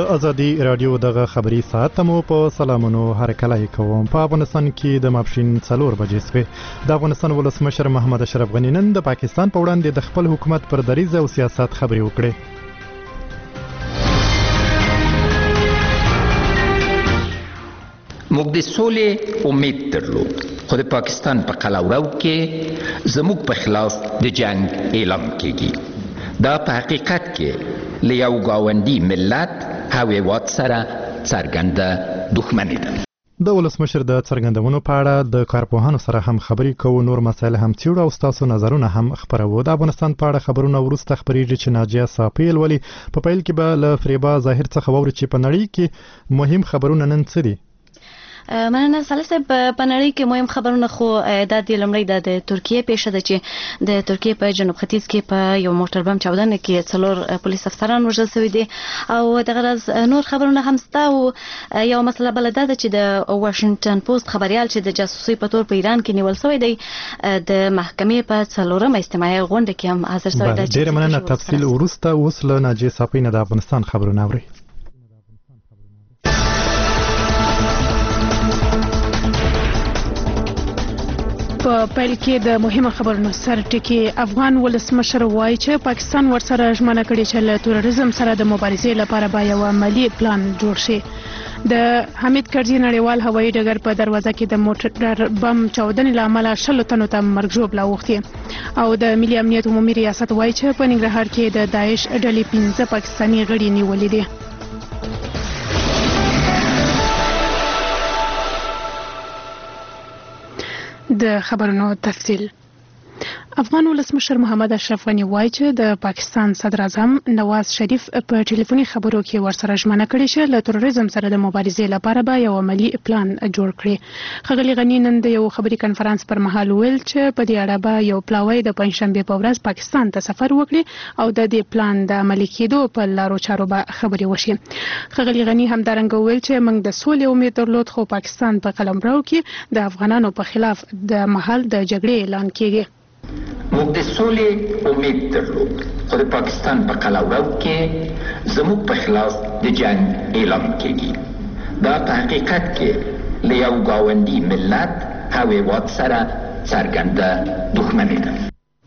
ازادي رادیو دغه خبری ساعت مو په سلامونو هرکلی کوم. په افغانستان کې د ماپښین 4 بجې شوې. د افغانستان ولسمشر محمد اشرف غني نن د پاکستان په وړاندې د خپل حکومت پر دریځ او سیاست خبرې وکړې. موږ د سولې امید درلود، خو د پاکستان په قلمرو کې زموږ په خلاف د جنگ اعلان کیږي. دا په حقیقت کې له یو ګاونډي ملت او هېواد سره څرګنده دښمني ده. د ولسمشر د څرګندونو په اړه د کارپوهانو سره هم خبرې کوو، نور مسایل هم څیړو او ستاسو نظرونه هم خپروو. د افغانستان په اړه خبرونه وروسته خپریږي چې ناجیه صافی ولولي. په پیل کې به له فریبا ظاهر څخه واورو چې په نړۍ کې مهم خبرونه نن څه دي. مننه صالح صاحب. په نړۍ کې مهم خبرونه خو د لومړی د ترکیه پیښه ده چې د ترکیه په جنوب ختیځ کې په یو موټر بم چاودنه کې 4 پولیس افسران وژل شوي دي او دغه راز نور خبرونه هم شته. او یو مسله بل ده چې د واشنگټن پوسټ خبريال چې د جاسوسي په تور په ایران کې نیول شوی دی د محکمې په 4مه اجتماعي غونډه کې هم حاضر شوی دی. ډیره مننه. تفصیل وروسته اوس له ناجیه صافی نه د افغانستان خبرونه اوري. په پیل کې د مهمه خبرونو سر ټکی. افغان ولسمشر وایي چې پاکستان ورسره ژمنه کړې چې له تروریزم سره د مبارزې لپاره به یو عملی پلان جوړ شي. د حمید کرزي نړیوال هوایي ډګر په دروازه کې د موټر بم چاودنې له امله 20 تنو ته مرګ ژوبله اوښتې. او د ملي امنیت عمومي ریاست وایي چې په ننګرهار کې د داعش ډلې 15 پاکستاني غړي نیولي دي. د خبرونو تفصیل. افغان ولسمشر محمد اشرف غني وایي چې د پاکستان صدر اعظم نواز شریف په ټلیفوني خبرو کې ورسره ژمنه کړې چې له تروریزم سره د مبارزې لپاره به یو عملی پلان جوړ کړي. ښاغلي غني نن د یو خبري کنفرانس پر مهال ویل چې په دې اړه به یو پلاوی د پنځشنبه په ورځ پاکستان ته سفر وکړي او د دې پلان د عملي کېدو په لارو چارو به خبرې وشي. ښاغلي غني همدارنګه ویل چې موږ د سولې امید درلود، خو پاکستان په قلمرو کې د افغانانو په خلاف د محل د جګړې اعلان کیږي. موږ د سولې امید درلود، خو د پاکستان په قلمرو کې زموږ په خلاف د جنگ اعلان کیږي. دا په حقیقت کې له یو ګاونډي ملت او هېواد سره څرګنده دښمني ده.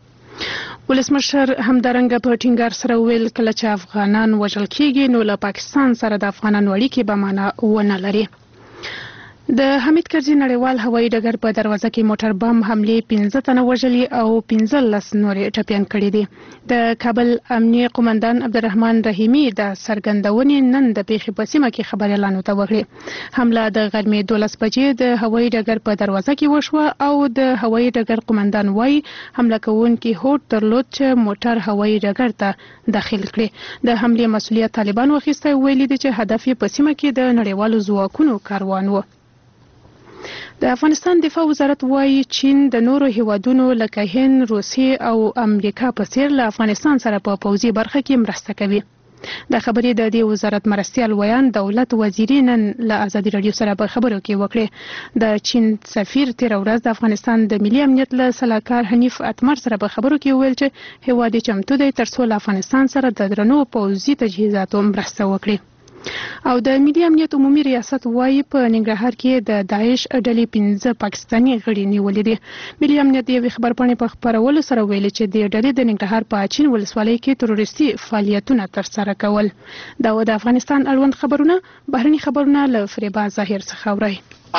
ولسمشر همدارنګه په ټینګار سره ویل کله چې افغانان وژل کیږي نو له پاکستان سره د افغانانو اړیکې به معنا ونه لري. د حمید کرزي نړیوال هوایي ډګر په دروازه کې موټر بم حملې 15 تنه وژلي او 15 نورې ټپيان کړي دي. د کابل امنیه قومندان عبدالرحمن رحیمي د سرګندونې نن د پیښې په سیمه کې خبريالانو ته وکړه. حمله د غرمې 12 بجې د هوایي ډګر په دروازه کې وشوه او د هوایي ډګر قومندان وایي حمله کوونکي هوډ درلود چې موټر هوایي ډګر ته داخل کړي. د حملې مسؤلیت طالبانو اخیسته، ویلي دي چې هدف یې په سیمه کې د نړیوالو ځواکونو کاروان و. د افغانستان دفاع وزارت وایي چین د نورو هیوادونو لکه هند، روسیې او امریکا په څیر له افغانستان سره په پوځي برخه کې مرسته کوي. د خبرې د دې وزارت مرستیال ویان دولت وزیري نن له ازادي رادیو سره په خبرو کې وکړه. د چین سفیر تیر ورځ د افغانستان د ملي امنیت له سلاکار حنیف اتمر سره په خبرو کې ویل چې هیواد چمتو دی ترڅو له افغانستان سره د درنو پوځي تجهیزاتو مرسته وکړي. او د ملي امنیت عمومي ریاست وایي په ننګرهار کې د داعش ډلې 15 پاکستاني غړي نیولي دي. ملي امنیت یو خبرپاڼې په خبرولو سره ویلي چې د ډلې د ننګرهار په اچین ولسوالۍ کې تروریستي فعالیتونه ترسره کول. دا د افغانستان اړوند خبرونه. بهرني خبرونه له فریبا ظاهر څخه اورئ.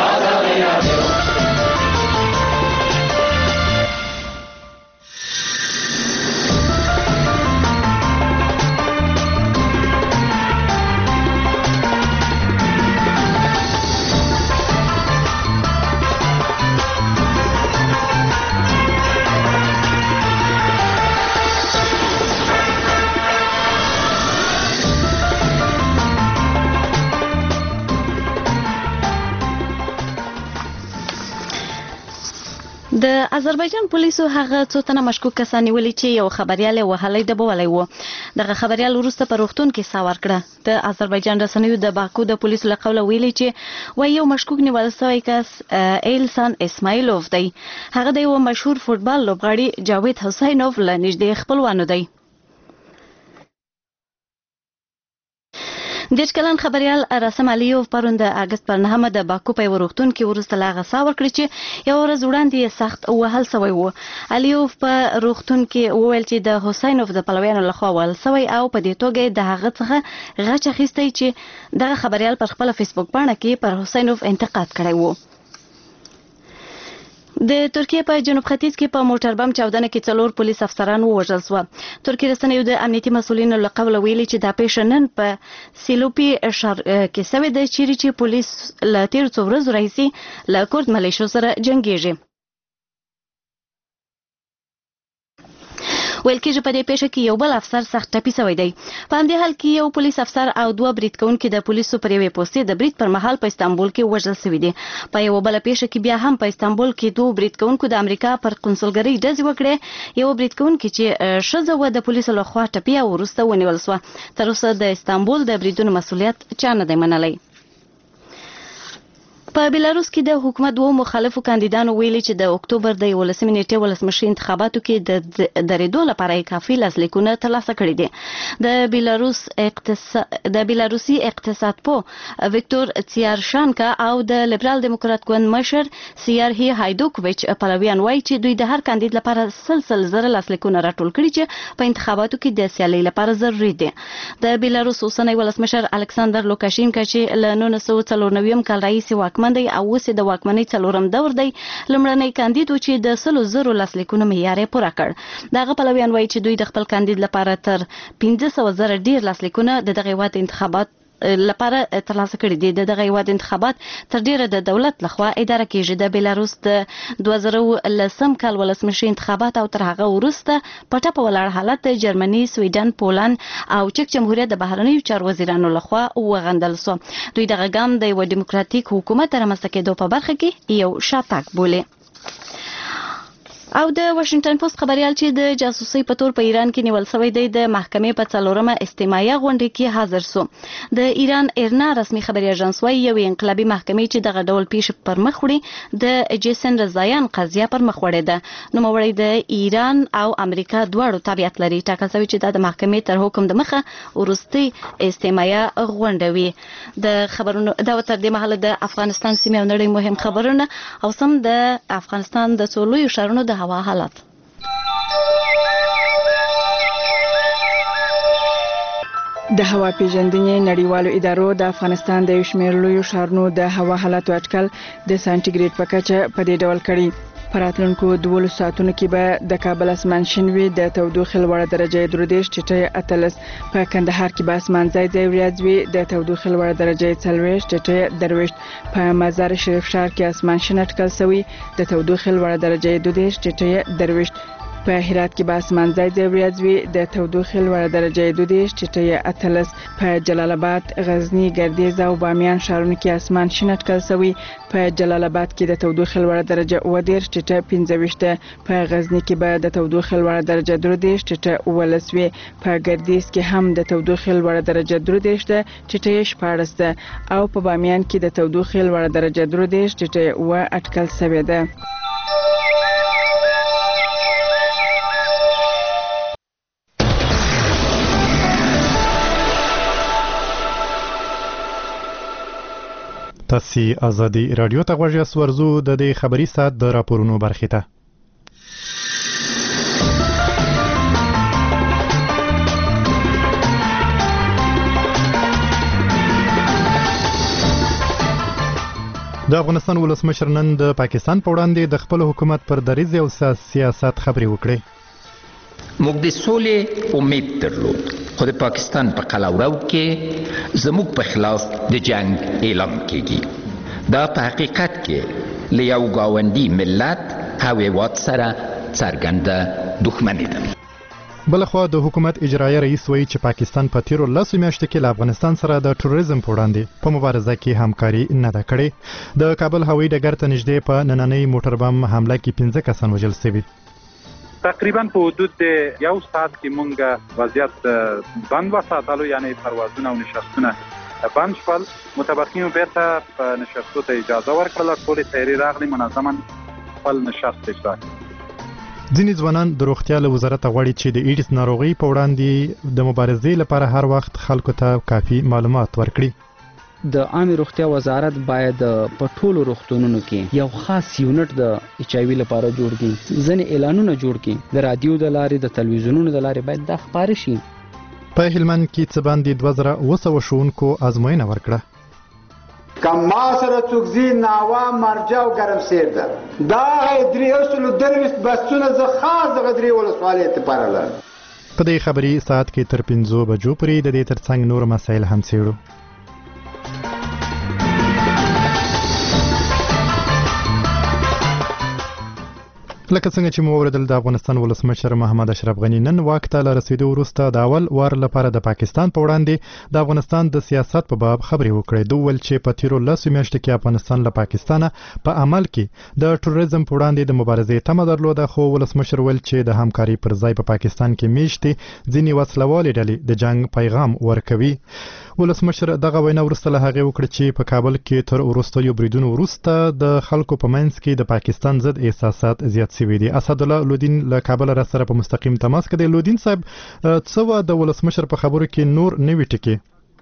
د آذربایجان پولیسو هغه څو تنه مشکوک کسان نیولي چې یو خبريال وهلی ډبولی و. دغه خبريال وروسته په روغتون کې ساه ورکړه. د آذربایجان رسنیو د باکو د پولیسو له قوله ویلي چې وایي یو مشکوک نیول شوی کس ایلسان اسماعیلوف دی. هغه د یو مشهور فوټبال لوبغاړي جاوید حسینوف له نږدې خپلوانو دی. دیش کلن خبريال راسم علیوف پرون د اگست پر 9 د باکو په ورختون کې ورسته لاغه ساور کړی چې یو ورځ وړاندې سخت وهل سوی وو. علیوف په روختون کې وویل چې د حسینوف د پلویانو لخوا ول سوی او په دې توګه د هغه څخه غچ اخیستی چې دغه خبريال پر خپل فیسبوک باندې کې پر حسینوف انتقاد کړی وو. د ترکیه په جنوب ختیځ کې په موټر بم چاودنه کې 4 پولیس افسران ووژل شو. ترکیه رسنیو د امنیتي مسولینو له قوله ویلي چې دا پیښه نن په سیلوپی ښار کې شوې ده چې پولیس له تیر څو ورځې راهیسې له کورد ملیشو سره جنګیږي. ویل کېږي په دې پیښه کې یو بل افسر سخت ټپي شوی دی. په همدې حال کې یو پولیس افسر او 2 برید کوونکي د پولیسو پر یوې پوستې د برید پر مهال په استانبول کې وژل شوي دي. په یو بل پیښه کې بیا هم په استانبول کې 2 برید کوونکو د امریکا پر قونسلګرۍ ډزې وکړې. یو برید کوونکی چې ښځه و د پولیسو لخوا ټپي او وروسته ونیول شو. تر اوسه د استانبول د بریدونو مسؤلیت چا نه دی منلی. په بلاروس کې د حکومت 2 مخالفو کاندیدانو ویلي چې د اکتوبر د 11 نیټې ولسمشي انتخاباتو کې د درېدو لپاره کافي لاسلیکونه ترلاسه کړي دي. د بیلاروسي اقتصاد پوه ویکتور تسیارشانکا او د لیبرال دیموکرات ګوند مشر سیارهی هایدوکویچ پلویان وایي چې دوی د هر کاندید لپاره سلسله زره لاسلیکونه راټول کړي چې په انتخاباتو کې د سیالۍ لپاره ضروري دي. د بیلاروس اوسنی ولسمشر الکساندر لوکاشینکا چې له 1994 کال راهیسې واکمن دی او اوس د واکمنۍ 4م دور دی، لومړنی کاندید و چې د 100,000 لاسلیکونو معیار یې پوره کړ. دغه پلویان وایي چې دوی د خپل کاندید لپاره تر 15,000 ډیر لاسلیکونه د دغه هیواد انتخابات لپاره ترلاسه کړي دي. دغه هیواد انتخابات تر ډیره د دولت لخوا اداره کیږي. د بیلاروس د 2010 کال ولسمشي انتخابات او تر هغه وروسته په ټپه ولاړ حالت د جرمني، سویډن، پولند او چک جمهوریت د بهرنیو چارو وزیرانو لخوا وغندل شو. دوی دغه ګام د یو دیموکراتیک حکومت رامنځته کېدو په برخه کې یو شاتګ بولي. او د واشنگټن پوسټ خبريال چې د جاسوسي په تور په ایران کې نیول شوی دی د محکمې په 4مه استماعیه غونډه کې حاضر شو. د ایران ایرنا رسمي خبري اژانس وايي یو انقلابي محکمې چې دغه ډول پیښه پر مخ وړي د جیسن رضایان قضیه پر مخ وړي ده. نوموړی د ایران او امریکا دواړو تابعیت لري. ټاکل شوی چې د محکمې تر حکم د مخه ورستي استماعیه غونډه وي. د خبرونو دا تر دې مهاله د افغانستان سیمې او نړۍ مهم خبرونه او سم د افغانستان د څولوي شهرونو د هوا حالت. د هوا پیژندنې نړیوالو ادارو د افغانستان د شمېر لویو ښارونو د هوا حالت اټکل د سانتیګریډ په کچه په دې ډول کړي. په راتلونکو 12 ساعتونو کې به د کابل اسمان شین وي، د تودوخې لوړه درجه 33 ټیټه 18. په کندهار کې به اسمان ځای ځای وریځ وي، د تودوخې لوړه درجه 40 ټیټه 23. په مزار شریف ښار کې اسمان شین اټکل شوی، د تودوخې لوړه درجه 22 ټیټه 23. په هرات کې به اسمان ځای ځای وریځ وي، د تودوخې لوړه درجه 22 ټیټه 18. په جلال آباد، غزنی، ګردیز او بامیان ښارونو کې اسمان شین اټکل شوی. په جلال آباد کې د تودوخې لوړه درجه 19 ټیټه 15. په غزنی کې به د تودوخې لوړه درجه 13 ټیټه 19. په ګردیز کې هم د تودوخې لوړه درجه 13 ټیټه 14 او په بامیان کې د تودوخې لوړه درجه 13 ټیټه 1 اټکل شوی ده. تاسو ازادي رادیو ته غوږی سورزو د دې خبري سات د راپورونو برخه ته. د افغانستان ولسمشر نن د پاکستان په وړاندې د خپل حکومت پر دریځ او سیاست خبري وکړي. موږ د سولې امید درلود، خو د پاکستان په قلمرو کې زموږ په خلاف د جنگ اعلان کیږي. دا په حقیقت کې له یو ګاونډي ملت او هیواد سره څرګنده دښمني ده. بلخوا د حکومت اجرایي رئیس وایي چې پاکستان په تیرو 10 میاشتو کې له افغانستان سره د تروریزم په وړاندې په مبارزه کې همکاري نه ده کړې. د کابل هوایي ډګر ته نږدې په نننۍ موټر بم حمله کې 15 کسان وژل شوي. تقریبا په حدود د یو ساعت کې مونږ وضعیت بند وساتلو، یعنی پروازونه او نشستونه بند شول. متبقین بیرته په نشستو ته اجازه ورکړله. ټول تیاری راغلی منظما خپل نشست اجرا کړي. ځینې ځوانان د روغتیا له وزارت غواړي چې د ایډز ناروغي په وړاندې د مبارزې لپاره هر وخت خلکو ته کافي معلومات ورکړي. د عامه روغتیا وزارت باید په ټولو روغتونونو کې یو خاص یونټ د ایچ آی وی لپاره جوړ کړي. ځینې اعلانونه جوړ کړي د رادیو د لارې د تلویزیونونو د لارې باید دا خپاره شي. په هلمند کې څه باندې 2200 ښوونکو ازموینه ورکړه. کم ما سره څوک زی ناوا مرجع او ګرمسیر ده دا 330 بسونه زه خاص د غدري ولسوالۍ ته پارله. په دې خبري ساعت کې تر 5 بجو پورې د دې ترڅنګ نور مسایل هم څېړو. لکه څنګه چې مو اوریدل د افغانستان ولسمشر محمد اشرف غنی نن واک ته رسیدو وروسته د اول وار لپاره د پاکستان په وړاندې د افغانستان د سیاست په باب خبرې وکړې. دوی ول چې په تیرو 10 میاشتو کې افغانستان له پاکستانه په عمل کې د ټوریزم په وړاندې د مبارزې تمه درلوده، خو ولسمشر ول چې د همکاري پر ځای په پاکستان کې میشتي ځینې وسلوالې ډلې د جنگ پیغام ورکوي. ولسمشر دغه وینا وروسته له هغه وکړه چې په کابل کې تر وروستیو بریدونو وروسته د خلکو په منځ کې د پاکستان ضد احساسات زیات شوي دي. اسد الله لودین له کابل را سره په مستقیم تماس کې دی. لودین صاحب، څه د ولسمشر په خبرو کې نور نوي ټکي؟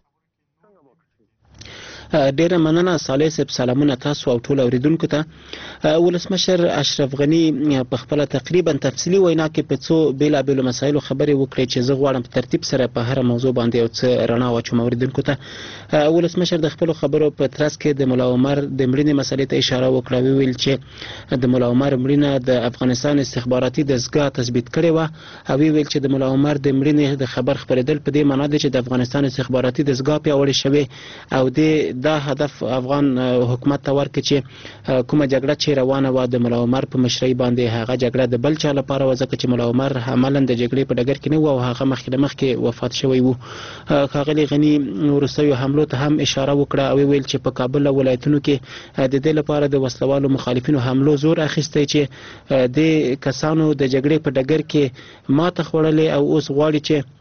ډیره مننه صالح صاحب، سلامونه تاسو او ټول اوریدونکو ته. ولسمشر اشرف غنی په خپل تقریبا تفصیلی وینا کې په څو بیلابیلو مسایلو خبرې وکړې چې زه غواړم په ترتیب سره په هر موضوع باندې یو څه رڼا واچوم اوریدونکو ته. ولسمشر د خپل خبرو په ترڅ کې د مولا عمر د مړینې مسلې ته اشاره وکړه. ویل چې د مولا عمر مړینه د افغانستان استخباراتي دستګاه تثبیت کړې و او ویل چې د مولا عمر د مړینې د خبر خبرېدل په دې معنی دی چې د افغانستان استخباراتي دستګاه پیاوړې شوې او دا هدف افغان حکومت ته ورکړي چې کومه جګړه چې روانه و د مولا عمر په مشرۍ باندې هغه جګړه د بل چا لپاره و، ځکه چې مولا عمر عملاً د جګړې په ډګر کې نه و او هغه مخکې وفات شوی و. ښاغلي غني وروستیو حملو ته هم اشاره وکړه او ویل چې په کابل ولایتونو کې د دې لپاره د وسلوالو مخالفینو حملو زور اخیستی چې د کسانو د جګړې په ډګر کې ماته خوړلې او اوس غواړي چې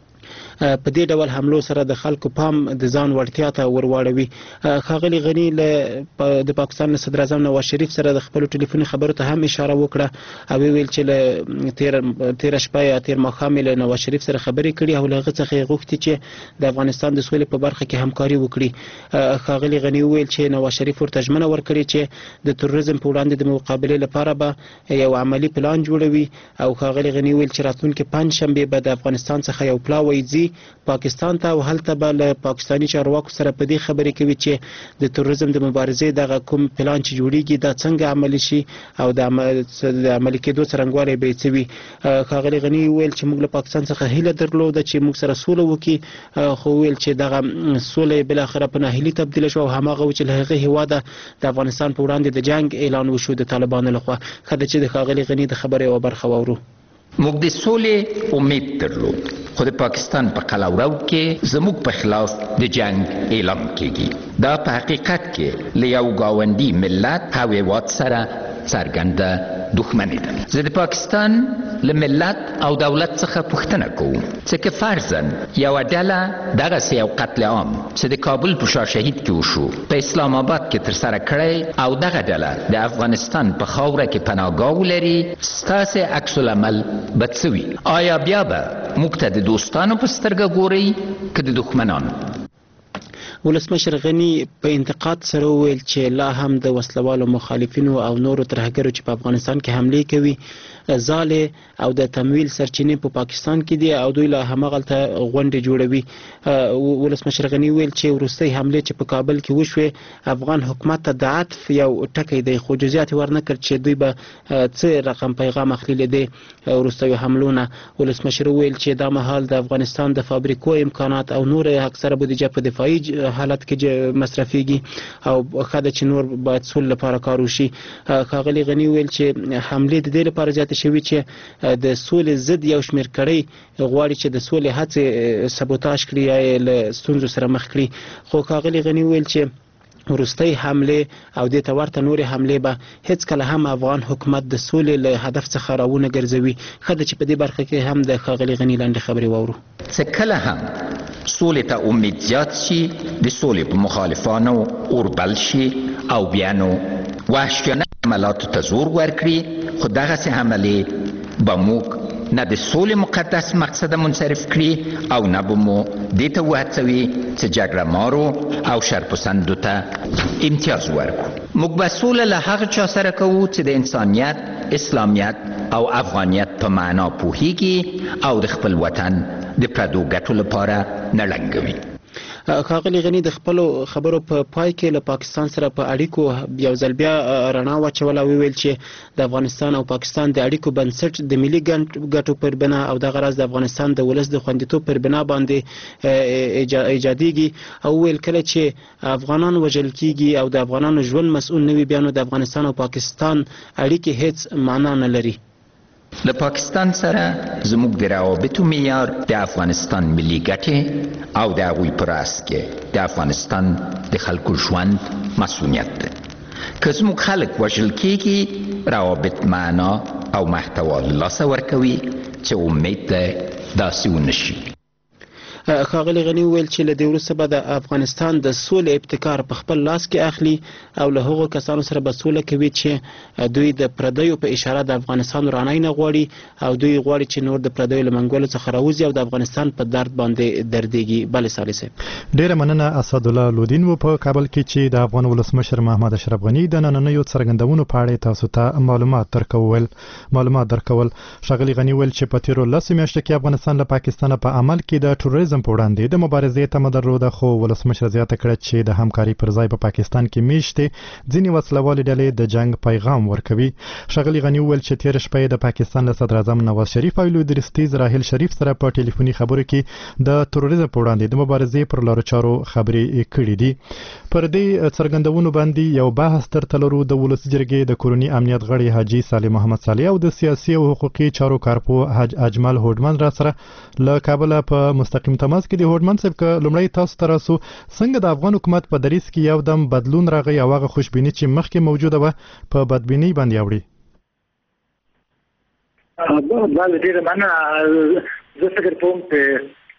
په دې ډول حملو سره د خلکو پام د ځان وړتیا ته ورواړوي. ښاغلي غني د پاکستان له صدر اعظم نواز شریف سره د خپل ټلیفوني خبرو ته هم اشاره وکړه او ویل چې له تیر شپه یا تیر ماښام له نواز شریف سره خبرې کړي او له هغه څخه یې غوښتي چې د افغانستان د سولې په برخه کې همکاري وکړي. ښاغلي غني ویل چې نواز شریف ورته ژمنه ورکړي چې د تروریزم په وړاندې د مقابلې لپاره به یو عملی پلان جوړوي او ښاغلي غني ویل چې راتلونکي پنجشنبه به د افغانستان څخه یو پلاوی ځي پاکستان ته او هلته به له پاکستاني چارواکو سره په دې خبرې کوي چې د تروریزم د مبارزې دغه کوم پلان چې جوړیږي دا څنګه عملی شي او د عملي کېدو څرنګوالی به یې څه وي. ښاغلي غني ویل چې موږ له پاکستان څخه هیله درلوده چې موږ سره سوله وکړي، خو ویل چې دغه سوله یې بالاخره په ناهیلي تبدیله شوه او هماغه و چې له هغې هېواده د افغانستان په وړاندې د جنګ اعلان وشو د طالبانو لخوا. ښه ده چې د ښاغلي غني د خبرې یوه برخه واورو. موږ د سولې امید درلود، خو د پاکستان په قلمرو کې زموږ په خلاف د جنگ اعلان کېږي. دا په حقیقت کې له یو ګاونډي ملت او هېواد سره څرګنده دښمني ده. زه د پاکستان له ملت او دولت څخه پوښتنه کوم چې که فرضاً یوه ډله دغسې یو قتل عام چې د کابل په شاهشهید کې وشو په اسلام آباد کې ترسره کړی او دغه ډله د افغانستان په خاوره کې پناهګاه ولري، ستاسې عکس العمل به څه وي؟ آیا بیا به موږ ته د دوستانو په سترګه ګورئ که د دښمنانو؟ ولسمشر غني په انتقاد سره وویل چې لا هم د وسلوالو مخالفینو او نورو ترهګرو چې په افغانستان کې حملې کوي ځالې او د تمویل سرچینې په پاکستان کې دي او دوی لا همغلته غونډې جوړوي. ولسمشر غني ویل چې وروستۍ حملې چې په کابل کې وشوې افغان حکومت ته د عطف یو ټکی دی، خو جزئیات یې ورنه کړ چې دوی به څه رقم پیغام اخلي له دې وروستیو حملو نه. ولسمشر ویل چې دا مهال د افغانستان د فابریکو امکانات او نور اکثره بودیجه په دفاعي حالت کې مصرفيږي او ښه ده چې نور باید سول لپاره کار وشي. ښاغلي غني ویل چې حملې د دې لپاره زیاتې شوي چې د سولې ضد یو شمېر کړۍ غواړي چې د سولې هڅې سبوتاژ کړي یا یې له ستونزو سره مخ کړي. خو ښاغلي غني ویل چې وروستۍ حملې او دې ته ورته نورې حملې به هیڅکله هم افغان حکومت د سولې له هدف څخه راونه ګرځوي. ښه ده چې په دې برخه کې هم د ښاغلي غني لنډې خبرې واورو. چې کله هم سولې ته امید زیات شي د سولې په مخالفانو اور بل شي او بیا نو وحشیانه عملاتو ته زور ورکړي، خو دغسې حملې به موږ نه د سولې مقدس مقصد منصرف کړي او نه به مو دې ته وهڅوي چې جګړه مارو او شرپسندو ته امتیاز ورکړو. موږ به سوله له هغه چا سره کوو چې د انسانیت، اسلامیت او افغانیت په معنا پوهیږي او د خپل وطن د پردو ګټو لپاره نه لنګوي. ښاغلي غني د خپلو خبرو په پای کې له پاکستان سره په اړیکو یو ځل بیا رڼا واچوله او وویل چې د افغانستان او پاکستان د اړیکو بنسټ د ملي ګټو پر بنا او دغه راز د افغانستان د ولس د خوندیتوب پر بنا باندې ایجادیږي او ویل کله چې افغانان وژل کیږي او د افغانانو ژوند مسؤل نه وي بیا نو د افغانستان او پاکستان اړیکې هیڅ معنا نه لري. له پاکستان سره زموږ د روابطو معیار د افغانستان ملي ګټې او د هغوی په راس کې د افغانستان د خلکو ژوند مسؤلیت ده. که زموږ خلک وژل کیږي روابط معنا او محتوا له لاسه ورکوي چې امید ده داسې ونشي. ښاغلي غني وویل چې له دې وروسته به د افغانستان د سولې ابتکار په خپل لاس کې اخلي او له هغو کسانو سره به سوله کوي چې دوی د پردیو په اشاره د افغانستان ورانۍ نه غواړي او دوی غواړي چې نور د پردیو له منګولو څخه راوځي او د افغانستان په درد باندې دردېږي. بله صالح صاحب ډیره مننه. اسدالله لودین و په کابل کې چې د افغان ولسمشر محمد اشرف غني د نننیو څرګندونو په اړه تاسو ته معلومات درکول. ښاغلي غني ویل چې په تیرو 10 میاشتو کې افغانستان له پاکستان په عمل کې د ټوریزم په وړاندې د مبارزې تمه درلوده، خو ولسمشر زیاته کړه چې د همکاري پر ځای په پاکستان کې میشتې ځینې وسلوالې ډلې د جنگ پیغام ورکوي. ښاغلي غني وویل چې تیر شپه د پاکستان له صدر اعظم نواز شریف او لودرستیز راهیل شریف سره په ټلیفوني خبرو کې د تروریزم په وړاندې د مبارزې پر لارو چارو خبرې کړې دي. پر دې څرګندونو باندې یو بحث ترته لرو د ولسي جرګې د کورونی امنیت غړي حاجی صالح محمد صالح او د سیاسي او حقوقي چارو کارپو حاج اجمل هوډمن را سره له کابل په مستقیم تماس کې د هوډمن صاحب ک لومړی تاسو تراسو څنګه د افغان حکومت په دریس کې یو دم بدلون راغی او هغه خوشبینی چې مخکې موجوده و په بدبینی باندې اوړي. دا ډیره مننه. زه فکر کوم چې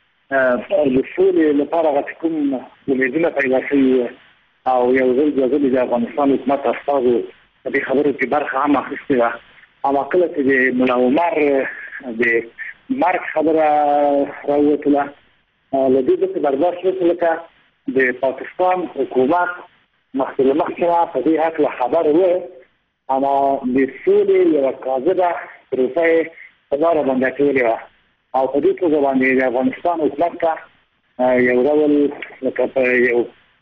د سولې لپاره غوښتل کوم امیدونه پیدا شوي او یو ځل د افغانستان حکومت استازو د خبرو کې برخه هم اخیستې وه. اما کله چې د ملا عمر د مرګ خبره راووتله له دې څخه برداشت وکړه لکه د پاکستان حکومت مخکې په دې هکله خبر و، اما د سولې یوه کاذبه پروسه په لاره باندې اچولې وه او په دې توګه باندې د افغانستان حکومت ته یو ډول لکه په یو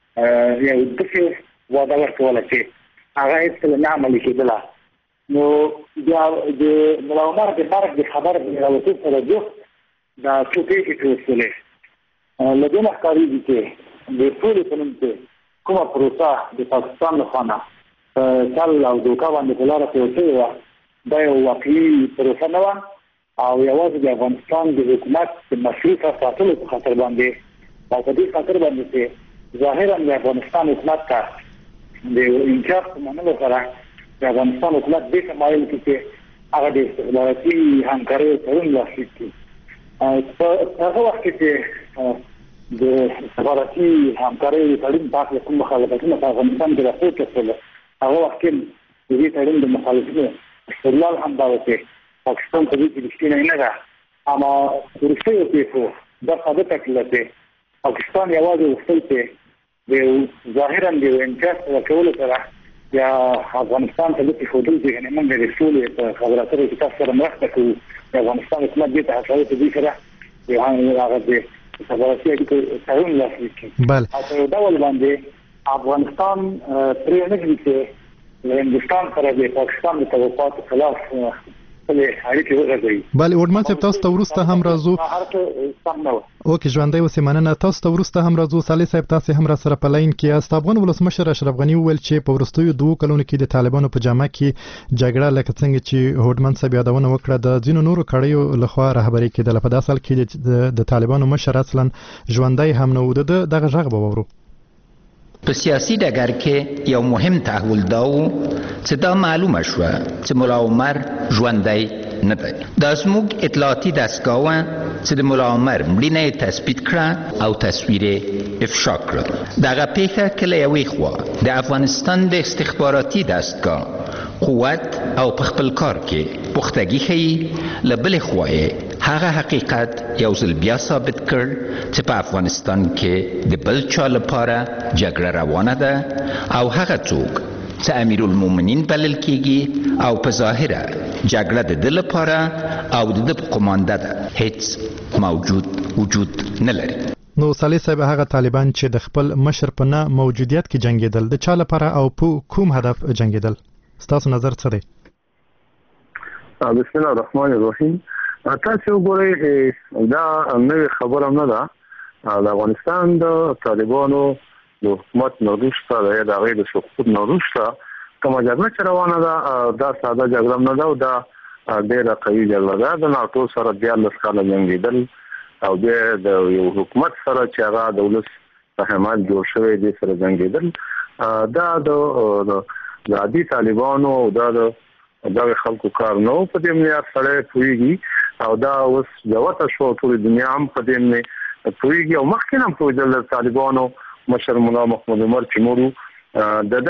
داسې وعده ورکوله چې هغه هېڅکله نه عملي کېدله. نو بیا د ملا عمر د مرګ د خبر راوتو سره جفت دا څو پېښې پېښولې. له دې نه ښکارېږي چې د سولې په نوم کې کومه پروسه د پاکستان له خوا نه چل او دوکه باندې په لاره تېره شوې وه، دا یو واقعي پروسه نه وه او یوازې د افغانستان د حکومت د مشروطه ساتلو په خاطر باندې او په دې خاطر باندې چې ظاهرا د افغانستان حکومت ته د انکار په منلو سره د افغانستان حکومت دې ته مایل کړي چې هغه د استخباراتي همکاریو تړون لاسلیک کړي. په هغه وخت کې چې د استخباراتي همکاریو تړون په هکله کوم مخالفتونه په افغانستان کې راپورته شول، هغه وخت کې د دې تړون د مخالفینو استدلال هم دا و چې پاکستان په دې کې رښتینی نه ده. اما وروستیو پیښو دا ثابته کړله چې پاکستان یوازې غوښتل چې د ظاهرا د یو امتیاز ورکولو سره یا افغانستان ته لکه ښودل چې یعنې موږ د سولې په خبرو اترو کې تاسو سره مرسته کوو. د افغانستان حکومت دې ته هڅوي چې دوی سره هغه د استخباراتي اړیکو تړون لاسلیک کړي او په یو ډول باندې افغانستان پرې نه ږدي چې له هندوستان سره د پاکستان د توقعاتو خلاف اړیکې وغځوي. بله وډمان صاحب تاسو ته وروسته هم راځو. اوکې ژوندی اوسې مننه. تاسو ته وروسته هم راځو. صالح صاحب تاسو هم را سره په لاین کې یاست. افغان ولسمشر اشرف غني وویل چې په وروستیو 2 کلونو کې د طالبانو په جامه کې جګړه لکه څنګه چې هوډمن صاحب یادونه وکړه د ځینو نورو کړیو لخوا رهبري کېدله. په داسې حال کې د طالبانو مشر اصلا ژوندی هم نه و. دغه غږ به واورو. په سیاسي ډګر کې یو مهم تحول دا و چې دا معلومه شوه چې ملا عمر ژوندی نه دی. دا زموږ اطلاعاتي دستګاه وه چې د ملا عمر مړینه یې تثبیت کړه او تصویر یې افشا کړه. دغه پیښه که له یوې خوا د افغانستان د استخباراتي دستګاه قوت او په خپل کار کې پختګي ښيي له بلې خوا هغه حقیقت یو ځل بیا ثابت کړ چې په افغانستان کې د بل چا لپاره جګړه روانه ده او هغه څوک چې امیرالمؤمنین بلل کیږي او په ظاهره جګړه د ده لپاره او د ده په قومانده ده هیڅ موجود وجود نه لري. نو صالح صاحب هغه طالبان چې د خپل مشر په نه موجودیت کې جنگیدل د چا لپاره او په کوم هدف جنگیدل ستاسو نظر څه دی؟ بسم الله الرحمن الرحیم. تاسو وګورئ دا نوې خبره نه ده. د افغانستان د طالبانو د حکومت نوروسته د هغې د سقوط نوروسته کومه جګړه چې روانه ده دا ساده جګړه نه ده او دا ډېره قوي جګړه ده. د ناټو سره 14 کاله جنګېدل او بیا د یو حکومت سره چې هغه د ولس په حمایت جوړ شوی دی سره جنګېدل دا د عادي طالبانو او دا د خلکو کار نه په دې معیار سره پوهېږي او دا اوس جوته شو ټول دنیا هم په دې نه پوهېږي او مخکې هم پوهېدل د طالبانو مشر مولا محمد عمر چې نورو د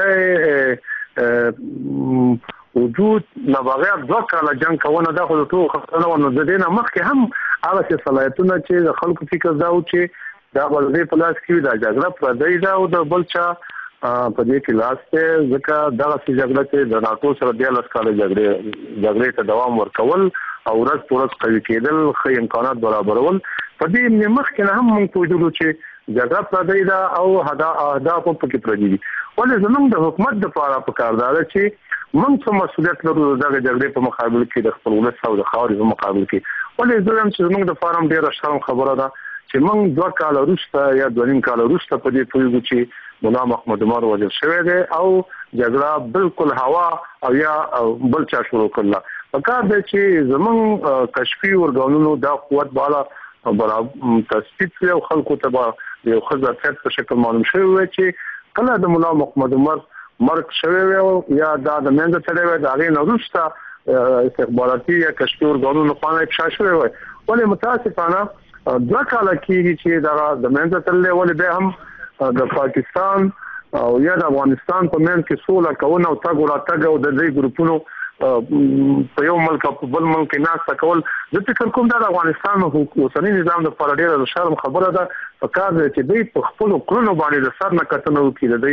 دې وجود نه بغیر 2 کاله جنگ کوونه دا خو ټول خپلونه ونه د دې نه مخکې هم هغه صلاحیتونه چې د خلکو فکر دا و چې دا ولې په لاس کې دا جګړه پردی دا او د بل چا په دې کې لاس ته ځکه دا جګړه چې د ناټو سره 14 کاله جګړې ته دوام ورکول او ورځ په ورځ قوي کېدل خو امکانات برابرول په دې مخکې هم موږ پوهېدلو چې جګړه پردی دا او اهداف په کې پردي دي. ولې زموږ د حکومت لپاره پکار ده چې موږ څه مسؤلیت لرو دغه جګړې په مقابل کې د خپل ولس او د خاورې په مقابل کې. ولې زه هم چې زموږ د فارم ډېره شرم خبره ده چې موږ 2 کاله وروسته یا 2.5 کاله وروسته په دې پوهېږو چې مولا محمد عمر وژل شوی دی او جګړه بالکل هوا او یا بل چا شروع کړله. پکار دی چې زموږ کشفي ارګانونو دا قوت بالا تثبیت کړي او خلکو ته یو ښه ظرفیت په شکل معلوم شوی وي چې کله د مولا محمد عمر مرګ شوی وي یا دا د منځ تړلی وي د هغې نه وروسته استخباراتي یا کشفي ارګانونو خوا نه افشا شوی وي. ولې متاسفانه 2 کاله کېږي چې دا د منځ تړلی ولې بیا هم د پاکستان او یا د افغانستان په منځ کې سوله کول او تګ راتګ او د دې ګروپونو په یو ملک په بل ملک ناسته کول د فکر کوم د افغانستان اوسنی نظام د لپاره ډېره شرم خبره ده. پکار دی چې دوی په خپل کړنو باندې د سر نه کتنه وکړي. د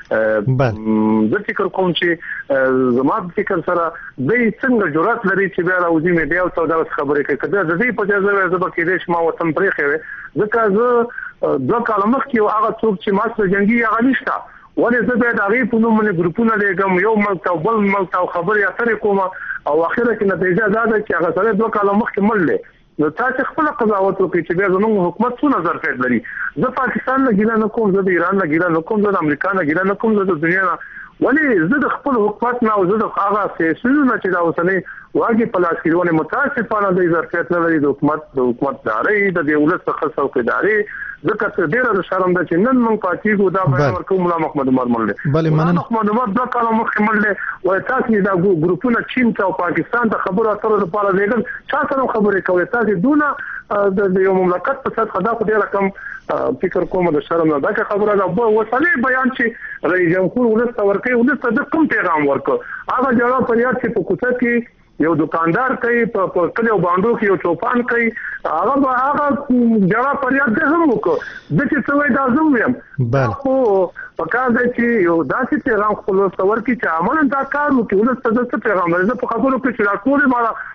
دوی د فکر کوم چې زما د فکر سره دوی څنګه جرأت لري چې بیا راوځي میډیا او دا خبرې کوي. کله د دې په ځای زه به کېدای شم وطن پرېښی وي ځکه زه 2 کاله مخکې هغه څوک چې ما سره جنګي هغه نشته. ولې زه بیا د هغې په نوم باندې ګروپونه لېږم یو ملک او بل ملک او خبرې اترې کوم او اخره کې نتیجه دا ده چې هغه سړی 2 کاله مخکې مړ دی. نو تاسو خپل قضاوت وکړئ چې بیا زموږ حکومت څه نظر فعل لري. زه پاکستان نه ګیله نه کوم، زه د ایران نه ګیله نه کوم، زه د امریکا نه ګیله نه کوم، زه د دنیا نه. ولې زه د خپل حکومت نه او زه د هغه سیاسیونو چې دا اوسنۍ واګې په لاس کې ولې متاسفانه د ظرفیت نه لري د حکومت داري د دې ولس څخه څوکیداري ځکه چې ډېره شرم ده چې نن موږ پاتېږو دا بیان ورکوو مولا محمد عمر مړ دی. مولا محمد عمر 2 کاله مخکې مړ دی. وایي تاسو دا ګروپونه چین ته او پاکستان ته خبرو اترو لپاره لېږل چا سره خبرې کوئ؟ تاسو دونه د یو مملکت په سطحه دا خو ډېره کم فکر کوم د شرم نه دا خبره ده. اوسنی بیان چې رئیس جمهور ولس ته ورکوي ولس ته د کوم پیغام ورکړو؟ هغه جواب فریاد چې په کوڅه کې یو دکاندار کوي په کلیو باندې کې یو چوپان کوي هغه جواب فریاد ده هم وکړو د چې څه وای دا زم ویم خو پکار دی چې یو داسې پیغام خپل ورکړي چې عملاً دا کار وکړي. ولس ته څه پیغام لري؟ زه په خبرو کې چې راټولې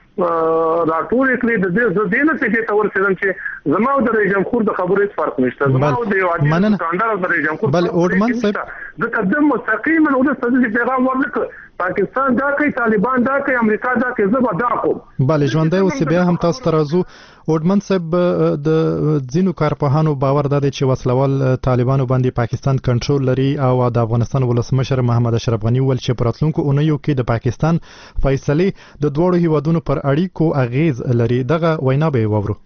راټول کړی د دې نه چې ته ورسېدم چې زما او د رئیس جمهور د خبرې فرق نشته. زما او د یو عادي دکاندار او د رئیس جمهور بل اورمن صاحب د قدم مستقیما ولس ته پیغام ورکړ پاکستان دا کوي، طالبان دا کوي، امریکا دا کوي، زه به دا کوم. بله ژوندی اوسې بیا هم تاسو ته راځو. اورمن صاحب د ځینو کارپوهانو باور دا دی چې وسلوال طالبانو باندې پاکستان کنټرول لري او د افغانستان ولسمشر محمد اشرف غني ویل چې په راتلونکو اونیو کې د پاکستان فیصلې د دواړو هیوادونو پر اړیکو اغیز لري. دغه وینا به واورو.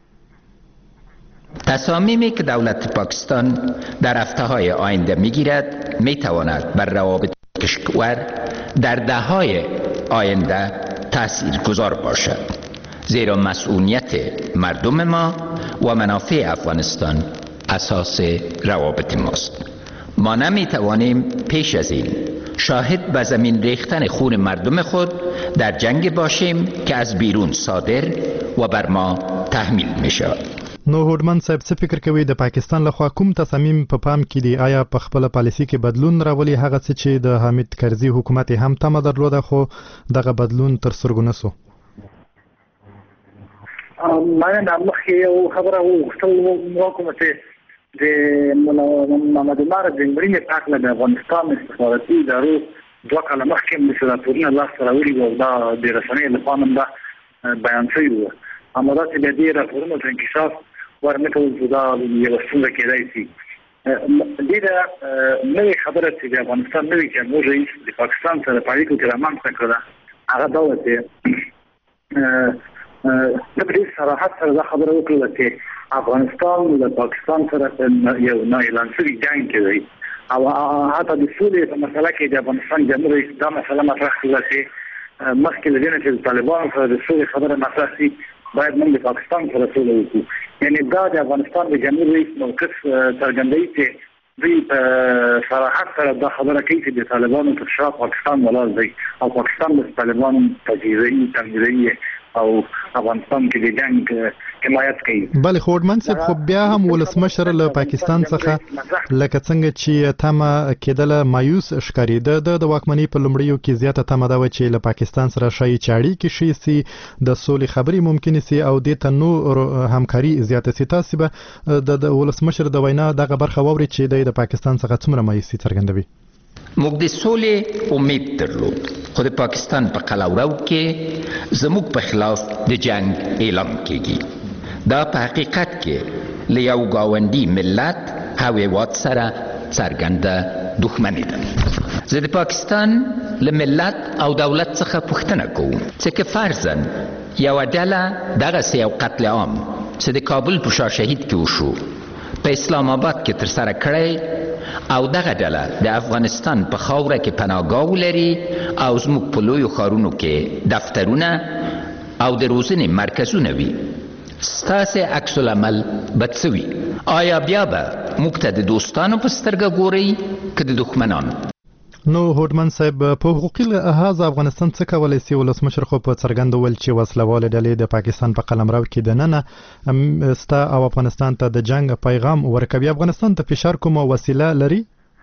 تصامیمی که دولت پاکستان در هفته‌های آینده میگیرد میتواند بر روابط کشور در دهه‌های آینده تاثیرگذار باشد، زیرا مسئولیت مردم ما و منافع افغانستان اساس روابط ماست. ما نمیتوانیم پیش از این شاهد به زمین ریختن خون مردم خود در جنگ باشیم که از بیرون صادر و بر ما تحمیل می شود. نو هوډمن صاحب څه فکر کوي د پاکستان لخوا کوم تصامیم په پام کې دي؟ آیا په خپل پالیسي کې بدلون راولي هغه څه چې د حامد کرزي حکومت هم تمه درلوده خو دغه بدلون تر سترګو نه سو؟ ما مخکې یو خبره وکړم چې د محمد عمر د مړینې په اړه د افغانستان استخباراتي ادارو دوه کاله مخکې مسؤلیتونه لاس راوړي او دا د رسنیو لخوا هم دا بیان شوی و. اما دا چې د دې راپورونو ته انکشاف ورنکول چې دا یو څنګه کېدای شي. ډېره نوې خبره چې د افغانستان نوی جمهور رئیس د پاکستان سره په اړیکو کې رامنځته کړه هغه دا و چې د دې صراحت سره دا خبره وکړه چې افغانستان د پاکستان سره یو نه اعلان شوی جنگ کوي او حتی د سولې په مسله کې د افغانستان جمهور رئیس دا مسله مطرح کړه چې مخکې له دې نه چې طالبان سره د سولې خبره مطرح شي باید موږ د پاکستان سره سوله وکړو. یعنی دا د افغانستان د جمهور رئیس موقف څرګندوي چې دوی په صراحت سره دا خبره کوي چې د طالبانو تر شا پاکستان ولاړ دی او پاکستان د طالبانو تجهیزي او افغانستان کې د جنگ حمایت کوي. بله هوډمن صاحب خو بیا هم ولسمشر له پاکستان څخه لکه څنګه چې تمه کېدله مایوس ښکارېده د واکمنۍ په لومړیو کې زیاته تمه ده چې له پاکستان سره ښایي چې اړیکې ښې سي د سولې خبرې ممکنې سي او دې ته نور همکاري زیاته سي. تاسو به د ولسمشر د وینا دغه برخه واورئ چې د پاکستان څخه څومره مایوسي څرګندوي. موږ د سولې امید درلود خو د پاکستان په قلمرو کې زموږ په خلاف د جنگ اعلان کېږي. دا په حقیقت کې له یو ګاونډي ملت او هېواد سره څرګنده دښمني ده. زه د پاکستان له ملت او دولت څخه پوښتنه کوم چې که فرضاً یوه ډله دغسې یو قتل عام چې د کابل په شاه شهید کې وشو په اسلام آباد کې ترسره کړی او دغه ډله د افغانستان په خاوره کې پناهګاه ولري او زموږ په لویو ښارونو کې دفترونه او د روزنې مرکزونه وي، ستاسې عکس العمل به څه وي؟ آیا بیا به موږ ته د دوستانو په سترګه ګورئ که د دښمنانو؟ نو هوډمن صاحب په حقوقي لحاظ افغانستان څه کولی شي؟ ولسمشر خو په څرګنده وویل چې وسلوالې ډلې د پاکستان په قلمرو کې دننه ستا او افغانستان ته د جنگ پیغام ورکوي. افغانستان ته فشار کومه وسیله لري؟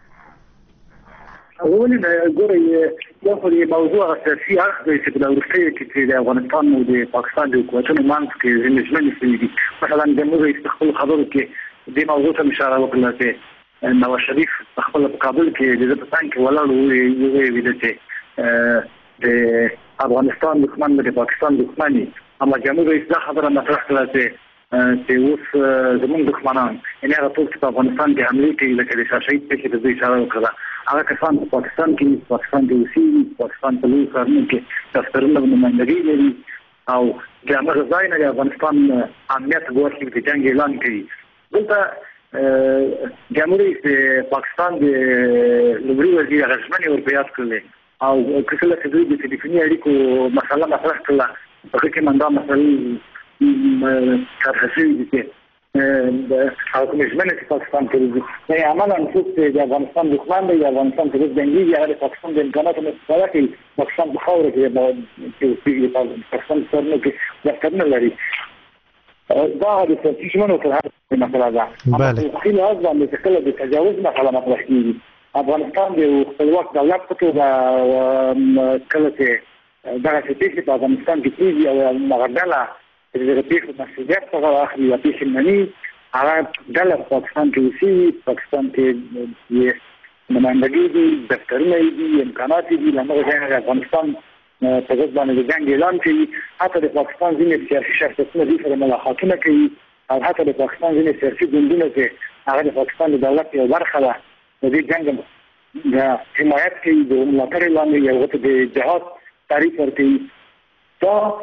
ولې ګورئ یو خو د موضوع اساسي اړخ دی چې په وروستیو کې چې د افغانستان او د پاکستان د حکومتونو منځ کې ځینې ژمنې شوي دي. مثلا جمهور رئیس په خپلو خبرو کې دې موضوع ته اشاره وکړه چې نواز شریف خپل په کابل کې د افغانستان کې ولاړ وی چې د افغانستان دښمن د پاکستان دښمني. اما جمهور رئیس دا خبره مطرح کړه چې اوس زموږ دښمنان یعنې هغه څوک چې په افغانستان کې حملې کوي لکه د شاه شهید پېښې ته دوی اشاره وکړه هغه کسان په پاکستان کې پاکستان کې اوسېږي، پاکستان په لویو ښارونو کې دفترونه او نمایندګۍ لري او د همغه ځای نه د افغانستان امنیت ګواښ د جنګ اعلان کوي. دلته جمهور رئیس د پاکستان د لومړي وزیر هغه ژمنې ورپه یاد کړلې او کله چې دوی د ټلیفوني اړیکو مسله مطرح کړله په هغې کې من دا مسلې طرحه شوي دي چې هغه کومې ژمنې چې پاکستان کوي یعنې عملا څوک چې د افغانستان دښمن دی د افغانستان چې جنګېږي هغه د پاکستان د امکاناتو نه استفاده کوي. پاکستان په خاوره کې اوسېږي، پاکستان په ښارونو کې دفترونه لري. دا د سیاسي ژمنو تر هر مسله ده. اما په حقوقي لحاظ باندې چې کله د تجاوز مسله مطرح کېږي افغانستان د خپلواک دولت په توګه کله چې دغسې پېښې په افغانستان کې کېږي او هغه ډله چې د دغه پېښو مسؤلیت څخه اخلي یا پېښې مني هغه ډله په پاکستان کې اوسېږي، پاکستان کې یې نمایندګۍ دي، دفترونه یې دي، امکانات یې دي. له همغه ځای نه د افغانستان په ضد باندې د جنګ اعلان کوي. حتی د پاکستان ځینې سیاسي شخصیتونه دوی سره ملاقاتونه کوي او حتی د پاکستان ځینې سیاسي ګوندونه چې هغه د پاکستان د دولت یوه برخه ده د دې جنګ د حمایت کوي، د ملاتړ اعلان کوي او ورته د جهاد تعریف ورکوي. دا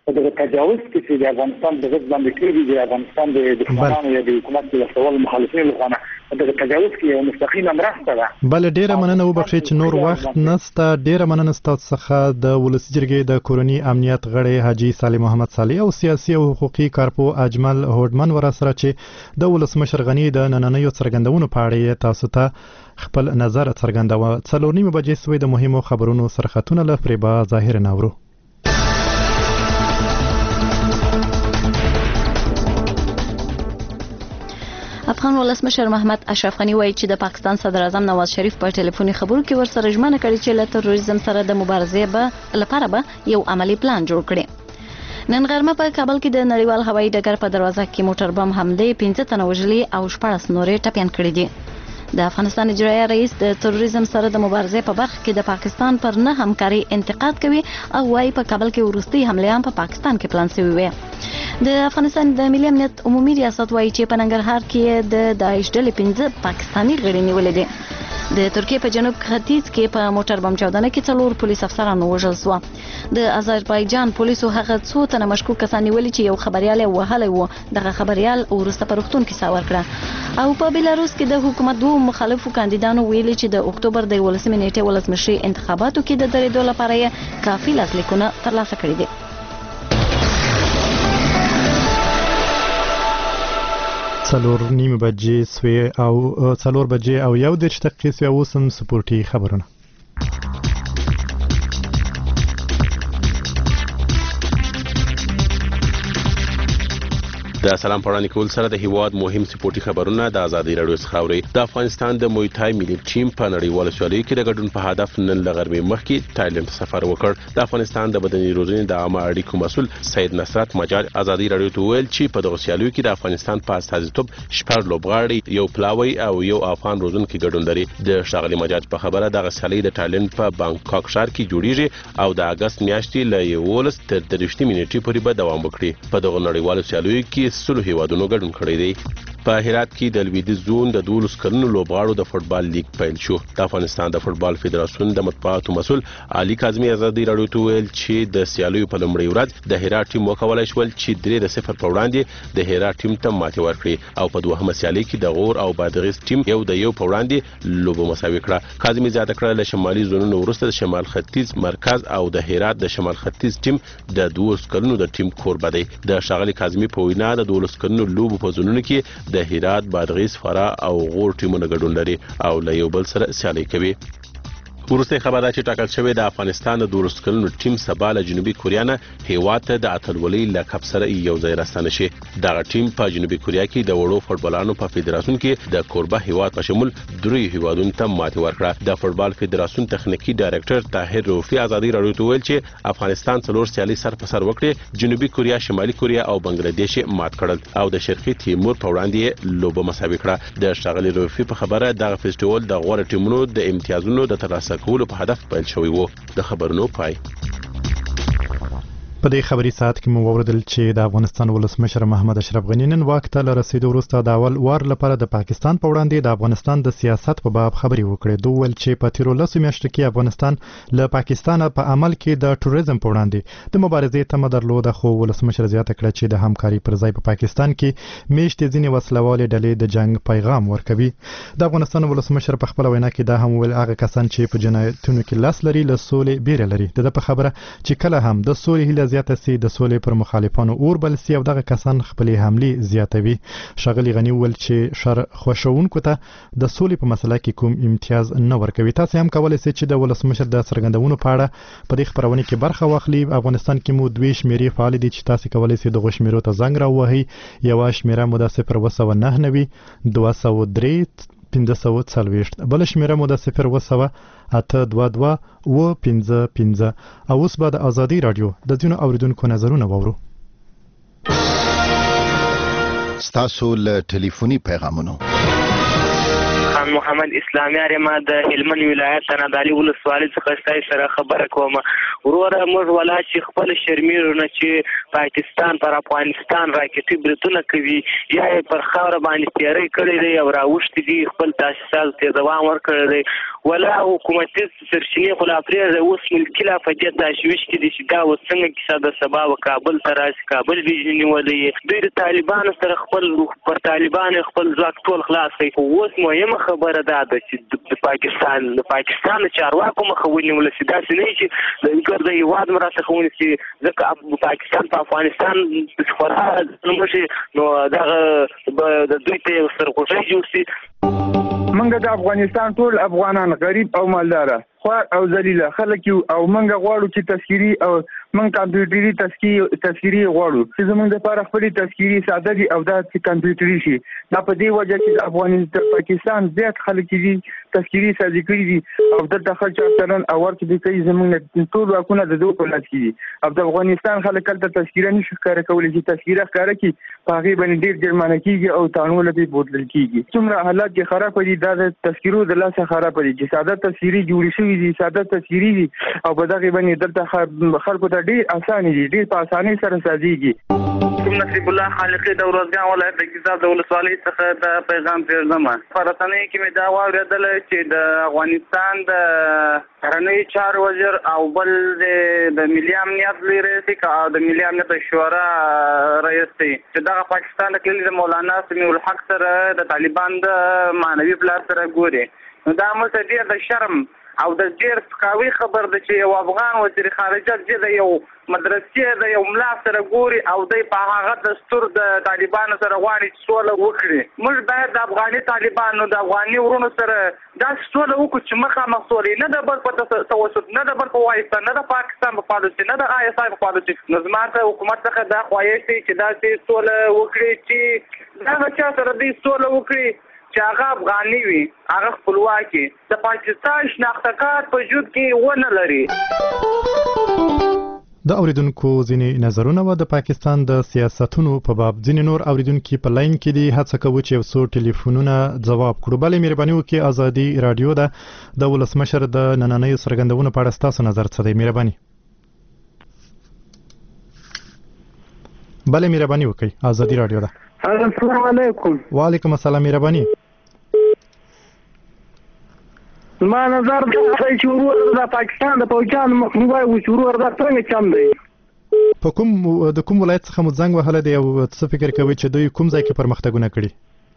د تجاوز کې د افغانستان د ضد باندې کېږي د افغانستان د دښمنانو یا د حکومت د سوال مخالفینو لخوا د تجاوز کې یو مستقیمه مرسته ده. بل ډیره مننه وبخښئ چې نور وخت نسته. ډیره مننه ستاسو څخه د ولسی جرګې د کورنی امنیت غړی حاجی صالح محمد صالح او سیاسي او حقوقي کارپو اجمل هوډمن ورسره چې د ولسمشر غنی د نننیو څرګندونو په اړه تاسو ته خپل نظر څرګنداوه. 4:30 بجې سوی د مهمو خبرونو سرخطونه له فریبا ظاهر ناورو. افغان ولسمشر محمد اشرف غنی وایي چې د پاکستان صدر اعظم نواز شریف په ټلیفوني خبرو کې ورسره ژمنه کړې چې له تروریزم سره د مبارزې لپاره یو عملی پلان جوړ کړي. نن غرمه په کابل کې د نړیوال هوایي ډګر په دروازه کې موټر بم حملې 15 تنه وژلي او 14 نورې ټپيان کړي دي. د افغانستان اجرایه رئیس د تروریزم سره د مبارزې په برخه کې د پاکستان پر نه همکاري انتقاد کوي او وايي په کابل کې ورستي حمله هم په پاکستان کې پلان شوی وي. د افغانستان د ملي امنیت عمومي ریاست وايي چې په ننګرهار کې د داعش ډلې 15 پاکستاني غړي نیولې دي. د ترکیه په جنوب ختیځ کې په موټر بم چاودنه کې 4 پولیس افسران وژل شو. د آذربایجان پولیسو هغه څو تنه مشکوک کسان نیولي چې یو خبريال وهلی و. دغه خبريال ورسته په روغتون کې ساور کړه. او په بیلاروس کې د حکومت دوه مخالفو کاندیدانو ویلي چې د اکتوبر د 18 نیټې ولسمشري انتخاباتو کې د درېدو لپاره یې کافي لاسلیکونه ترلاسه کړي دي. 4:30 بجې سوی او 4 بجې او 1 دقیقې سوی اوسم سپورتي خبرونه. د سلام پړانی کول سره د هیواد مهم سپورتي خبرونه د ازادي رادیو څخه اوري. د افغانستان د موی تای ملي ټیم په نړیواله سیالۍ کې د ګډون په هدف نن لغرمې مخکې تایلند سفر وکړ. د افغانستان د بدني روزنې د عامه اړیکو مسول سید نصرت مجال ازادي رادیو ته ویل چې په دغه سیالیو کې د افغانستان په استازیتوب شپږ لوبغاړي یو پلاوی او یو افغان روزونکي ګډون لري. د شاغلي مجاج په خبره د سیالۍ د تایلند په بانکاک ښار کې جوړیږي او د اگست میاشتې له 11 تر 30 نیټې پورې به دوام وکړي. په دغه نړیوالو سیالیو کې سلو هیوادونو ګډون کړی دی. په هرات کې د لویدیځ زون د 12 کلونو لوبغاړو د فوتبال لیګ پیل شو. د افغانستان د فوتبال فدراسیون د مطبوعاتو مسول علي کاظمي ازادي رادیو ته ویل چې د سیالیو په لومړۍ ورځ د هرات ټیم وکولای شول چې 3-0 په وړاندې د هرات ټیم ته ماتې ورکړي او په دوهمه سیالي کې د غور او بادغیس ټیم 1-1 په وړاندې لوبه مساوي کړه. کاظمي زیاته کړه له شمالي زونونو وروسته د شمال ختیځ مرکز او د هرات د شمال ختیځ ټیم د 12 کلونو د ټیم کوربه دی. د شاغلي کاظمي په وینا د 12 کلونو لوبو په زونونو کې د هرات بادغیس فرا او غور ټیمونه ګډون لري او له یو بل سره سیالي کوي. ورسته خبره چې ټاکل شوې د افغانستان د 12 کلونو ټیم سبا له جنوبي کوریا نه هیواد ته د اتلولۍ لقب سره یو ځای راستنه شي. دغه ټیم په جنوبي کوریا کې د وړو فوتبالانو په فدراسیون کې د کوربه هیواد په شمول درې هیوادونو ته ماتې ورکړه. د فوتبال فدراسیون تخنیکی ډایرکټر طاهر روفي ازادي رادیو ته ویل چې افغانستان څلور سیالي سر په سر وکړي. جنوبي کوریا، شمالي کوریا او بنگلاديش مات کړل او د شرقي تیمور په وړاندې لوبه مساوي کړه. د شاغلي روفي په خبره دغه فیسټیوال د غوړ ټیمونو د امتیازونو د ترلاسه کولو په هدف پیل شوی وو. د خبرونو پای. په دې خبري ساعت کې مو ووردل چې د افغانستان ولسمشر محمد اشرف غنی نن وخت ته رسیدو وروسته د اول وار لپاره د پاکستان په وړاندې د افغانستان د سیاست په باب خبري وکړې. دوی ول چې په 13 میاشتو کې افغانستان له پاکستان په عمل کې د ټوریزم په وړاندې د مبارزې تمه درلوده، خو ولسمشر زیاته کړه چې د همکاري پر ځای په پاکستان کې میشتې ځینې وسلوالې ډلې د جنگ پیغام ورکوي. د افغانستان ولسمشر په خپل وینا کې دا هم ویل هغه کسان چې په جنایتونو کې لاس لري له سولې بیره لري. د په خبره چې کله هم د سولې هله زیاته سي د پر مخالفانو اور بل سي او دغه کسان خپلې حملې زیاتوي. شاغلي غنی ول چې شر خوشونکو ته د سولې په مسله کې کوم امتیاز نه ورکوي. تاسو هم کولای شئ چې د ولسمشر د څرګندونو په اړه په دې خبرونه کې برخه واخلئ. افغانستان کې مو دوه شمیرې فعال دي چې تاسو کولای شئ د غشمیرو ته زنګ راوهئ. یو شمیره مو د 0.9 203 540 بل شمیره مو د 0.822 و55. او اوس به د ازادي رادیو د ځینو اوریدونکو نظرونه واورو. ستاسو له ټلیفوني پیغامونو خان محمد اسلامي ارما د هلمند ولایت تنادالي ولسوالۍ څخه ستاسو سره خبره کوم. وروره موږ ولا چې خپل شرمیرونه چې پاکستان پر افغانستان راکټي برتونه کوي یا پر خاور باندې تیاری کړی دی او راوښتي دي خپل تاسیسات ته دوام ورکړی دی. ولا حکومتي سرچینې خو لا پرېږده اوس ملکي لا په دې تشویش کې دي چې دا اوس څنګه کیسه د سبا و کابل ته راشي کابل ویژن نیولی دوی د طالبانو سره خپل پر طالبانو خپل ځواک ټول خلاص کړي خو اوس مهمه خبره ده چې د پاکستان چارواکو مخه ونیول شي داسې نه چې د ګرځي هیواد مراڅخه ونیسي ځکه پاکستان په افغانستان خورا نو دغه د دوی ته سرخوشي جوړ شي. منګه د افغانستان ټول افغانان غریب او مالدار خوار او ذلیل خلک او منګه غواړو چې تذکيري او من کمپیوټري تذکيري غواړو چې زمونږ لپاره خپل تذکيري ساده دي او دا چې کمپیوټري شي دا په دې وجه چې افغانستان پاکستان زیات خلک دي تذکيري ساده کړی دي او د خلک چارترن او ورته دي چې زمونږ ټول واکونه د دوه په لاس کې دي او د افغانستان خلک کله تذکيره نشي ښکار کولای چې تذکيره ښکار کړي په هغه باندې ډیر جرمانه کیږي او قانون له دې بوتل کیږي څومره حالات کې خراب دي دا د تذکيرو د لاسه خراب دي چې ساده تذکيري جوړ شي دي ساده تذکيري دي او په دغه باندې دلته خلکو ته ډیر اسانه دي ډیر په اسانۍ سره سازيږي. نصیب الله خالقی د ورځګان ولایت د کتاب د ولسوالۍ څخه د پیغام پیغامه فرصنۍ کې مې دا واوریدل چې د افغانستان د کرنۍ چارو وزیر او بل د ملي امنیت رئیس او د ملي امنیت شورا رئیس چې دغه پاکستان کې د مولانا سمیع الحق سره د طالبان د مانوي پلان سره ګوري نو دا مته ډیر د شرم او د ډیر سکاوي خبر د چې یو افغان وزیر خارجه د یو مدرسې د یو ملا سره ګوري او د په هغه دستور د طالبانو سره غواړي چې سوله وکړي موږ باید د افغاني طالبانو د افغاني ورونو سره دا سوله وکړو چې مخامخ سولې نه د بل په توسط نه د بل په وایسته نه د پاکستان په پالیسي نه د ISI په پالیسي نو زما ته حکومت څخه دا خواهش دی چې دا سوله وکړي چې دا چا سره دې سوله وکړي چې هغه افغاني وي هغه خپلواکي د پاکستان شناختکار په وجود کې ونه لري. د اوریدونکو ځینې نظرونه و د پاکستان د سیاستونو په باب ځینې نور اوریدونکو په لاین کې دي هڅه کوي چې وسو ټلیفونونه جواب کړو بلې مهرباني وکړئ ازادي رادیو د ولسمشر د نننۍ سرګندونو په اړه تاسو نظر څه دی مهرباني بلې مهرباني وکړئ ازادي رادیو ده. السلام علیکم. وعلیکم السلام مهرباني. ما نظر دا چې ورور د پاکستان د پوجان مخنیوي او ورور دا څنګه چم دی په کوم د کوم ولایت څخه مو زنګ وهله دی او څه فکر کوي چې دوی کوم ځای کې پرمختګونه کړي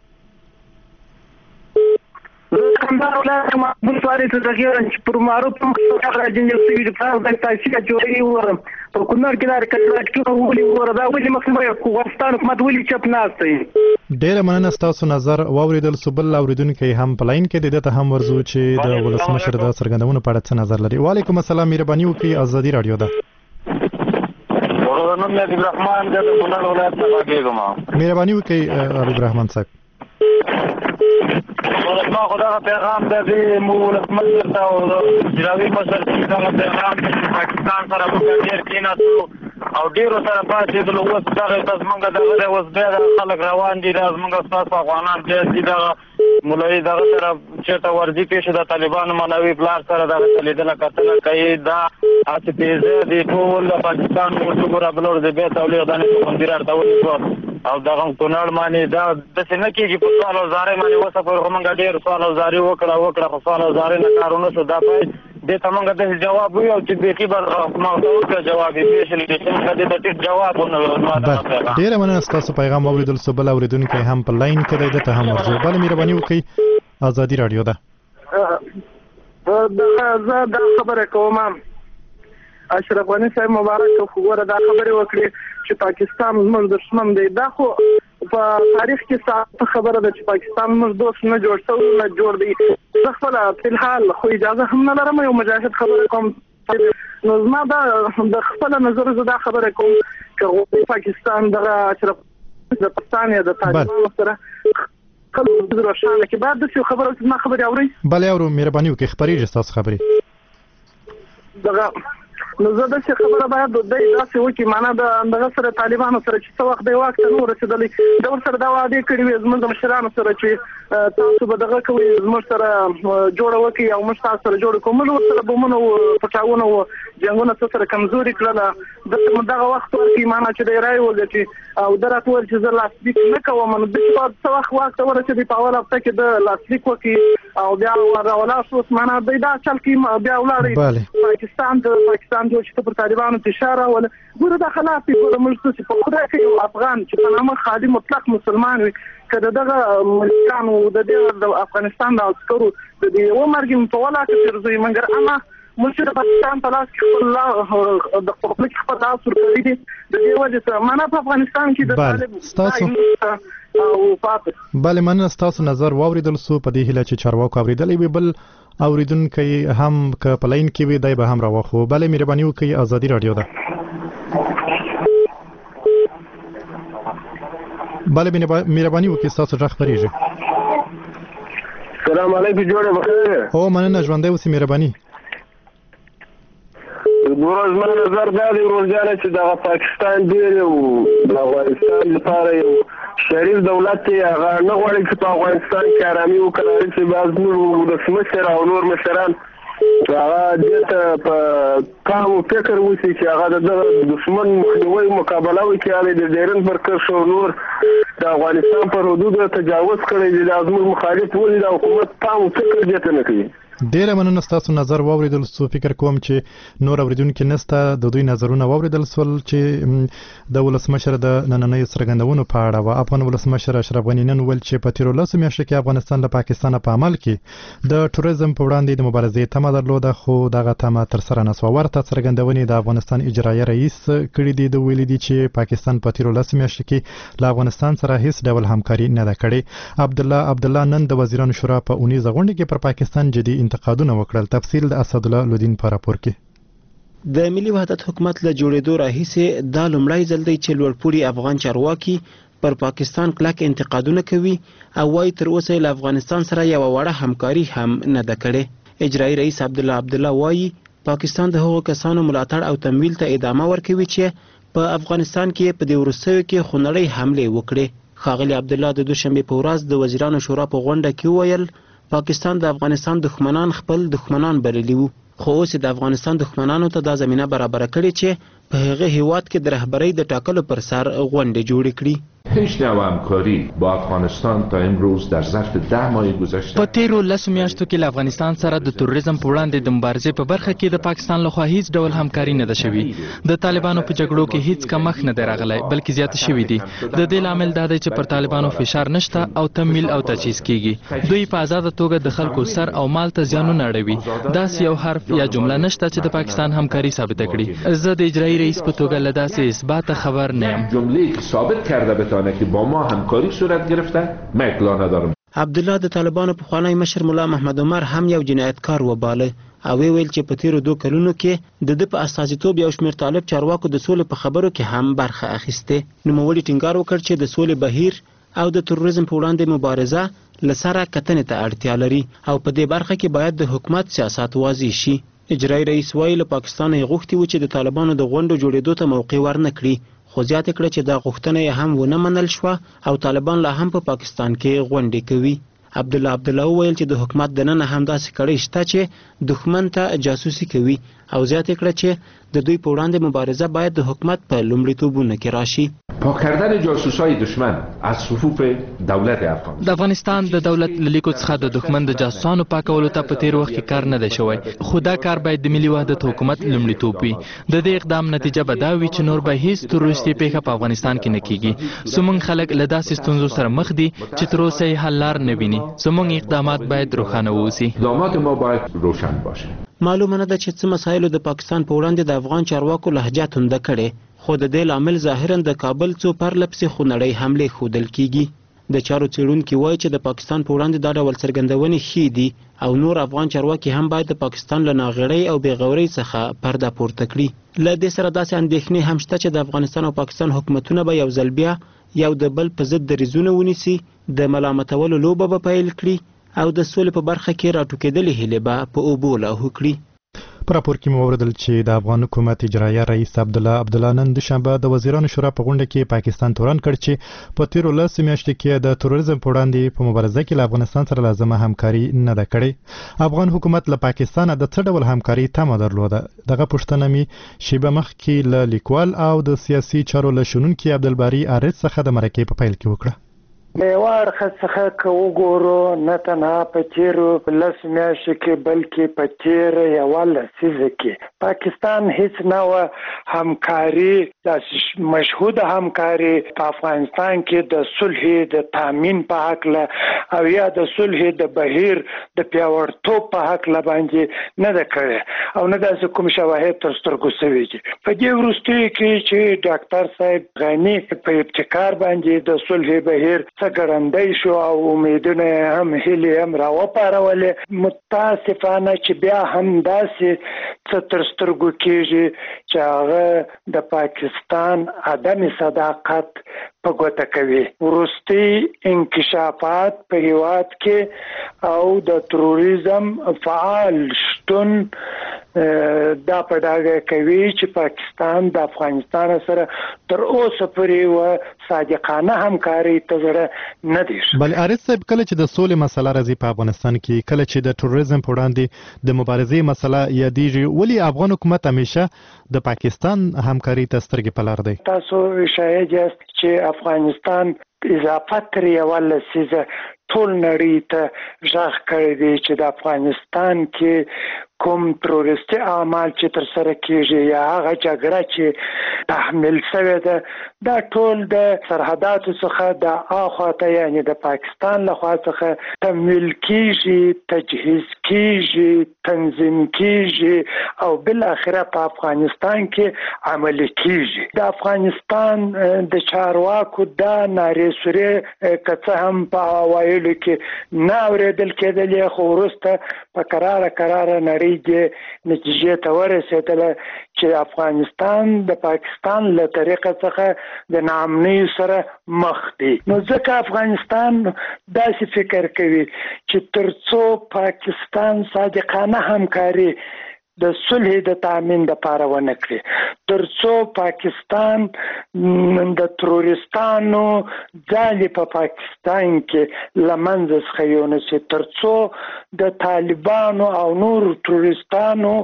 کندهار ولایت مقبول سواری ته دغه چې پر معروف راځي چې سوي د فرض د تاسیس جوړي ور په کونړ کې دا کټو ولي ور دا ولي مخنیوي افغانستان حکومت ولي چپ ناشته ډېر مننه تاسو نظر واوریدل سبل اوریدونکو هم په لاین کې د ته هم ورزو چې د ولسمشر د سرګندونو په اړه څه نظر لري. وعلیکم السلام مهرباني وکړئ ازادي رادیو ده. ورته نوم یې عبدالرحمن د کونړ ولایت څخه کېږم. مهرباني وکړئ عبدالرحمن صاحب. ما خدا پیغام د ولسمشر ته او جراوي مشر ته دا پیغام پاکستان سره په ډیر کې نه او ډیرو سره پاتې د لوس دغه زمونږ دغه اوس بیا خلک روان دي زمونږ تاسو افغانان چې دغه مولوی دغه سره چېرته ورځي پیښه د طالبانو منوي پلان سره دغه لیدنه کتنه کوي دا اته پیزه د ټول پاکستان وګوره بلور د بیت تبلیغ دانه مندر ارتاولي او دغه کونړ باندې دا د څنګه کېږي په سوال او زارې باندې وسه پر موږ ډېر سوال او زارې وکړه په سوال او زارې نه کارونه شو دا پای د تمنګ د جواب وي او چې به کې بر موضوع جواب یې شي چې څنګه د دې جواب ونه ډېر مننه تاسو پیغام اوریدل سبل اوریدونکو هم په لاین کې د ته هم ورځو بل مهرباني وکړئ ازادي رادیو ده. زه دا خبره کوم اشرف غنی صاحب مبارک خو ګوره دا خبره وکړي چې پاکستان موږ دښمن دی دا خو په تاریخ کې څه خبره ده چې پاکستان موږ دوست نه جوړ شو نه جوړ دی خپل په الحال خو اجازه هم نه لرم یو مجاهد خبره کوم نو زما دا د خپل نظر زدا خبره کوم چې پاکستان دغه اشرف د پاکستان یا د طالبانو سره خلک روښانه کې بعد څه خبره ما خبري اوري بل اورو مهرباني وکړئ خبري تاسو خبري دغه نو زه د څه خبره باید د داسې وکي معنا د سره طالبانو سره چې څو وخت دی واک ته نور رسیدلی د ور سره دا وعده کړی وي زموږ مشرانو سره چې تاسو به دغه کوي زموږ سره جوړ وکي او موږ تاسو سره جوړ کوم نو سره به مونږ پټاونه او جنگونه سره کمزوري کړل دغه وخت ورکی معنا چې دی راي ول چې او درته ول چې زه لاسلیک نه کوم نو د څو وخت واک ته ورسېدی په اوله هفته کې د لاسلیک وکي او بیا ولا اوس معنا دا چل کې بیا ولاړی پاکستان چې پر طالبانو اشاره ول ګوره د خلاف ګوره موږ چې په خدای کې افغان چې په نامه خالي مطلق مسلمان وي کله دغه ملکانو د افغانستان د عسکرو د دې ومرګ په ولا کې ترځي مګر اما موږ د پاکستان په لاس کې الله د خپل خپل تاثیر کوي د دې وجه سره معنا په افغانستان کې د طالب او فاطمه بل مننه تاسو نظر واوریدل سو په دې هله چې چارواکو اوریدلې وي بل اوریدونکو هم ک پلاین کې وي دای به هم راوخو بل مهرباني وکي ازادي رادیو ده بل مهرباني وکي تاسو ځخ پریږي السلام علیکم جوړه بخیر او مننه ژوندې اوسې مهرباني ورځ من نظر دا دی ورځاله چې د پاکستان دی او د افغانستان لپاره یو شریف دولت هغه نه غواړي چې په افغانستان کې آرامي وکړي چې باز نور ولسمشر او نور مشران هغه دې په کارو فکر وکړي چې هغه د دشمن مخنیوي مقابله وکړي د ډیرن پر کرشو نور د افغانستان پر حدود تجاوز کړي د لازم مخالف ولې د حکومت پام فکر دې نه کوي ډیر مننه تاسو نظر واوریدل سو فکر کوم چې نور اوریدونکو نسته د دوی نظرونه واوریدل سول چې د ولسمشر د نننۍ سرګندونو په اړه او افغان ولسمشر اشرف غنی نن ول چې په 13 میاشتو کې افغانستان له پاکستان په عمل کې د ټوریزم په وړاندې د مبارزې تمه درلوده خو دغه تمه تر سره نسو ورته سرګندونې د افغانستان اجرایي رئیس کړي دي د ویل دي چې پاکستان په 13 میاشتو کې له افغانستان سره هیڅ ډول همکاري نه ده کړې عبدالله نن د وزیرانو شورا په 19 غونډه کې پر پاکستان جدي انتقادونه وکړل تفصیل د اسد الله لودین په راپور کې د ملي وحدت حکومت له جوړېدو راهیسې دا لومړی ځل دی چې لوړپوړي افغان چارواکي پر پاکستان کلک انتقادونه کوي او وايي تر اوسه له افغانستان سره یو وړه همکاري هم نه ده کړې اجرایي رئیس عبدالله وايي پاکستان د هغو کسانو ملاتړ او تمویل ته ادامه ورکوي چې په افغانستان کې په دې وروستیو کې خونړۍ حملې وکړې ښاغلي عبدالله د دوشنبې په ورځ د وزیرانو شورا په غونډه کې وویل پاکستان د افغانستان دښمنان خپل دښمنان بللي وو خو اوس د افغانستان دښمنانو ته دا زمينه برابر کړي چې په هغه هیواد کې د رهبرۍ د ټاکلو پر سر غونډې جوړې کړي هیچ نوع همکاری با افغانستان تا امروز در ظرف 10 ماه گذشته په تیرو 10 میاشتو کې له افغانستان سره د تروریزم په وړاندې د مبارزې په برخه کې د پاکستان لخوا هیڅ ډول همکاري نه ده شوې د طالبانو په جګړو کې هیڅ کمښت نه دی راغلی بلکې زیات شوی دی د دې لامل دا دی چې پر طالبانو فشار نشته او تمویل او تجهیز کیږي دوی په آزاد توګه د خلکو سر او مال ته زیانونه اړوي داس یو حرف یا جمله نشته چې د پاکستان همکاري ثابت کړي زه د اجرایی رئیس په توګه له داسې اثبات خبر نه یم جمله‌ای که ثابت کرده بتونه که با ما همکاری صورت گرفته ما اطلاع ندارم عبدالله د طالبانو پخوانی مشر ملا محمد عمر هم یو جنایتکار وباله او ویل چې په تیرو 2 کلونو کې د په استازیتوب یو شمېر طالب چارواکو د سولې په خبرو کې هم برخه اخیسته نوموړي ټینګار وکړ چې د سولې بهیر او د تروریزم په وړاندې مبارزه لسره کتنې ته اړتیا لري او په دې برخه کې باید د حکومت سیاست واضح شي اجرایي رئیس وایي له پاکستان یې غوښتي و چې د طالبانو د غونډو جوړېدو ته موقع ورنه کړي خو زیاته کړه چې دا غوښتنه یې هم ونه منل شوه او طالبان لا هم په پاکستان کې غونډې کوي عبدالله وویل چې د حکومت دننه هم داسې کړۍ شته چې دښمن ته جاسوسي کوي او زیاته کړه چې د دوی په وړاندې مبارزه باید د حکومت په لومړیتوبونو کې راشي پاک کردن جاسوسای دشمن از صفوف دولت افغانستان د افغانستان د دولت لیکو څخه د دښمن د جاسوسانو پاکولو ته په تیر وخت کې کار نه دی شوی خو دا کار باید د ملي وحدت حکومت لومړیتوب وي د دې اقدام نتیجه به دا وي چې نور به هیڅ تروریستي پیښه په افغانستان کې نه کیږي زموږ خلک له داسې ستونزو سره مخ دي چې تر اوسه یې حل لار نه ویني زموږ اقدامات باید روښانه واوسي اقدامات ما باید روشن باشه معلومه نه ده چې څه مسایلو د پاکستان په وړاندې د افغان چارواکو لهجه تنده کړې خو د دې لامل ظاهرا د کابل څو پرلپسې خونړۍ حملې ښودل کیږي د چارو څېړونکي وایي چې د پاکستان په وړاندې دا ډول څرګندونې ښې دي او نور افغان چارواکي هم باید د پاکستان له ناغړۍ او بېغورۍ څخه پرده پورته کړي له دې سره داسې اندېښنې هم شته چې د افغانستان او پاکستان حکومتونه به یو ځل بیا یو د بل په ضد دریځونه ونیسي د ملامتولو لوبه به پیل کړي او د سولې په برخه کې راټوکېدلې هیلې به په اوبو لاهو کړي پر راپور کې مو اوریدل چې د افغان حکومت اجرایه رئیس عبدالله نن دوشنبه د وزیرانو شورا په غونډه کې پاکستان تورن کړ چې په تیرو 10 میاشتو کې د تروریزم په وړاندې په مبارزه کې له افغانستان سره لازمه همکاري نه ده کړې. افغان حکومت له پاکستان د څه ډول همکاري تمه درلوده؟ دغه پوښتنه می شیبه مخ کې له لیکوال او د سیاسي چارو له شنونکي عبدالباری عارض څخه د مرکې په پیل کې وکړه. میوار څخه کو ګورو نه تنها په تیرو 10 میاشتو کې بلکې په تیر یو لسیزه کې پاکستان هیڅ نوع همکاري د مشهود همکاري په افغانستان کې د صلح د تامین په حق له او یا د صلح د بهیر د پیاوړتوب په حق له باندې نه ده کړې او نه د کوم شواهد تر سترګو سوي دي. په دې وروستیو کې چې ډاکټر صاحب غنی په ابتکار باندې د صلح بهیر ګړندۍ شو او امیدونه هم هلي هم راوپارولې متاسفانه چې بیا هم داسې څه تر سترګو کېږي چې هغه د پاکستان عدم صداقت په ګوته کوي. وروستي انکشافات په هیواد کې او د تروریزم فعال شتون دا په ډاګه کوي چې پاکستان د افغانستان سره تر اوسه پورې صادقانه همکاري تزړه نه دي. بل عارض صاحب کله چې د سولې مسله راځي په افغانستان کې کله چې د تروریزم په وړاندې د مبارزې مسله یادېږي ولې افغان حکومت همیشه د پاکستان همکاري ته سترګې په لار دی؟ تاسو شاهد یاست چې افغانستان اضافه تر یو لسیزه ټول نړۍ ته ژغ کړی دی چې د افغانستان کې کوم تروریستي اعمال چې تر سره کیږي یا هغه جګړه چې تحمیل شوې ده دا ټول د سرحداتو څخه د اخواته یعنی د پاکستان له خوا څخه تمویل کیږي تجهیز کیږي تنظیم کیږي او بل اخره په افغانستان کې عملي کیږي. د افغانستان د چارواکو دا نارې سوري کڅه هم په اوایلو کې نه اوریدل کېدلې خو وروسته په قراره نړۍ کې نتیجې ته ورسېدله چې افغانستان د پاکستان له طریقه څخه د ناامنۍ سره مخ دی. نو ځکه افغانستان داسې فکر کوي چې ترڅو پاکستان صادقانه همکاري د صلح د تامین لپاره ونه کړي ترڅو پاکستان د تروریستانو ځالې په پاکستان کې لمنځه څخه یونسي ترڅو د طالبانو او نور تروریستانو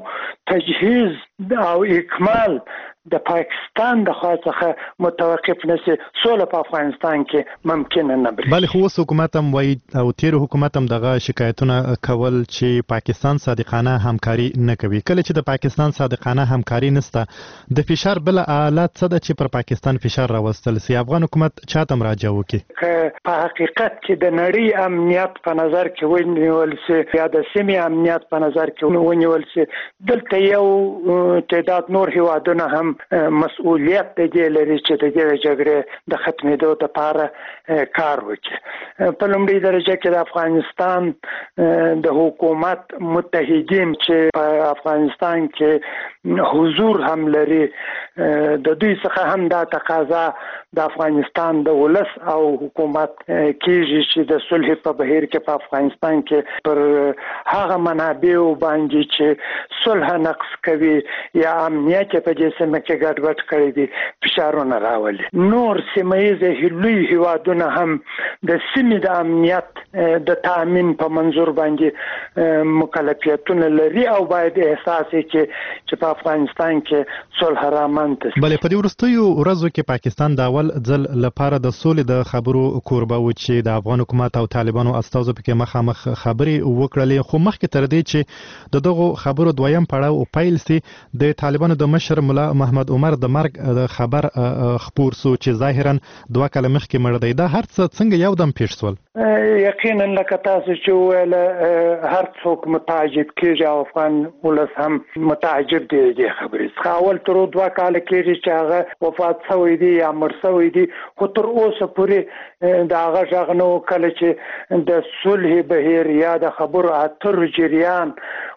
تجهیز او اکمال د پاکستان د خوا څخه متوقف نشي سوله په افغانستان کې ممکن نه بری. بل خو حکومت هم وایي او تیر حکومت هم دغه شکایتونه کول چې پاکستان صادقانه همکاري نه کوي. کله چې د پاکستان صادقانه همکاري نشته د فشار بل آلات څه ده چې پر پاکستان فشار راوستل سي افغان حکومت چاته مراجعه وکړي؟ په حقیقت کې د نړۍ امنیت په نظر کې ونیول سي یا د سیمې امنیت په نظر کې ونیول سي دلته یو تعداد نور هیوادونه هم مسؤلیت د لري چې د جګړې د ختمېدو لپاره کار وکړي. په لومړي درجه کې د افغانستان د حکومت متحدین چې په افغانستان کې حضور هم لري د دوی څخه هم دا تقاضا د افغانستان د ولس او حکومت کېږي چې د صلح په بهیر کې په افغانستان کې پر هغه منابع باندې چې صلح نقص کوي یا امنیت په دې سیمه کې ګډوډ کړی دي فشارونه راولي. نور سیمه‌ییز لوی هیوادونه هم د سیمې د امنیت د تامین په منظور باندې مکلفیتونه لري او باید احساس چې په افغانستان کې صلح رامنځته شي. بلې په دې وروستیو ورځو کې پاکستان د اول ځل لپاره د سولې د خبرو کوربه و چې د افغان حکومت او طالبانو استازو پکې مخامخ خبرې وکړلې خو مخکې تر دې چې دغه خبرو دویم پړاو پیل سي د طالبانو د مشر مولا محمد عمر د مرګ د خبر خبر سو چې ظاهرا 2 کال مخکې مړ دی. دا هر څه څنګه یو دم پیښ سول؟ یقینا لکه تاسو چې ویل هر څوک متعجب کېږي او افغان ولس هم متعجب دی د خبرې څخه. اول تر 2 کال کېږي چې هغه وفات شوی دی یا مړ شوی دی خو تر اوسه پورې دا هغه ژغ نو کله چې د صلح بهیر یا د خبرو اترو جریان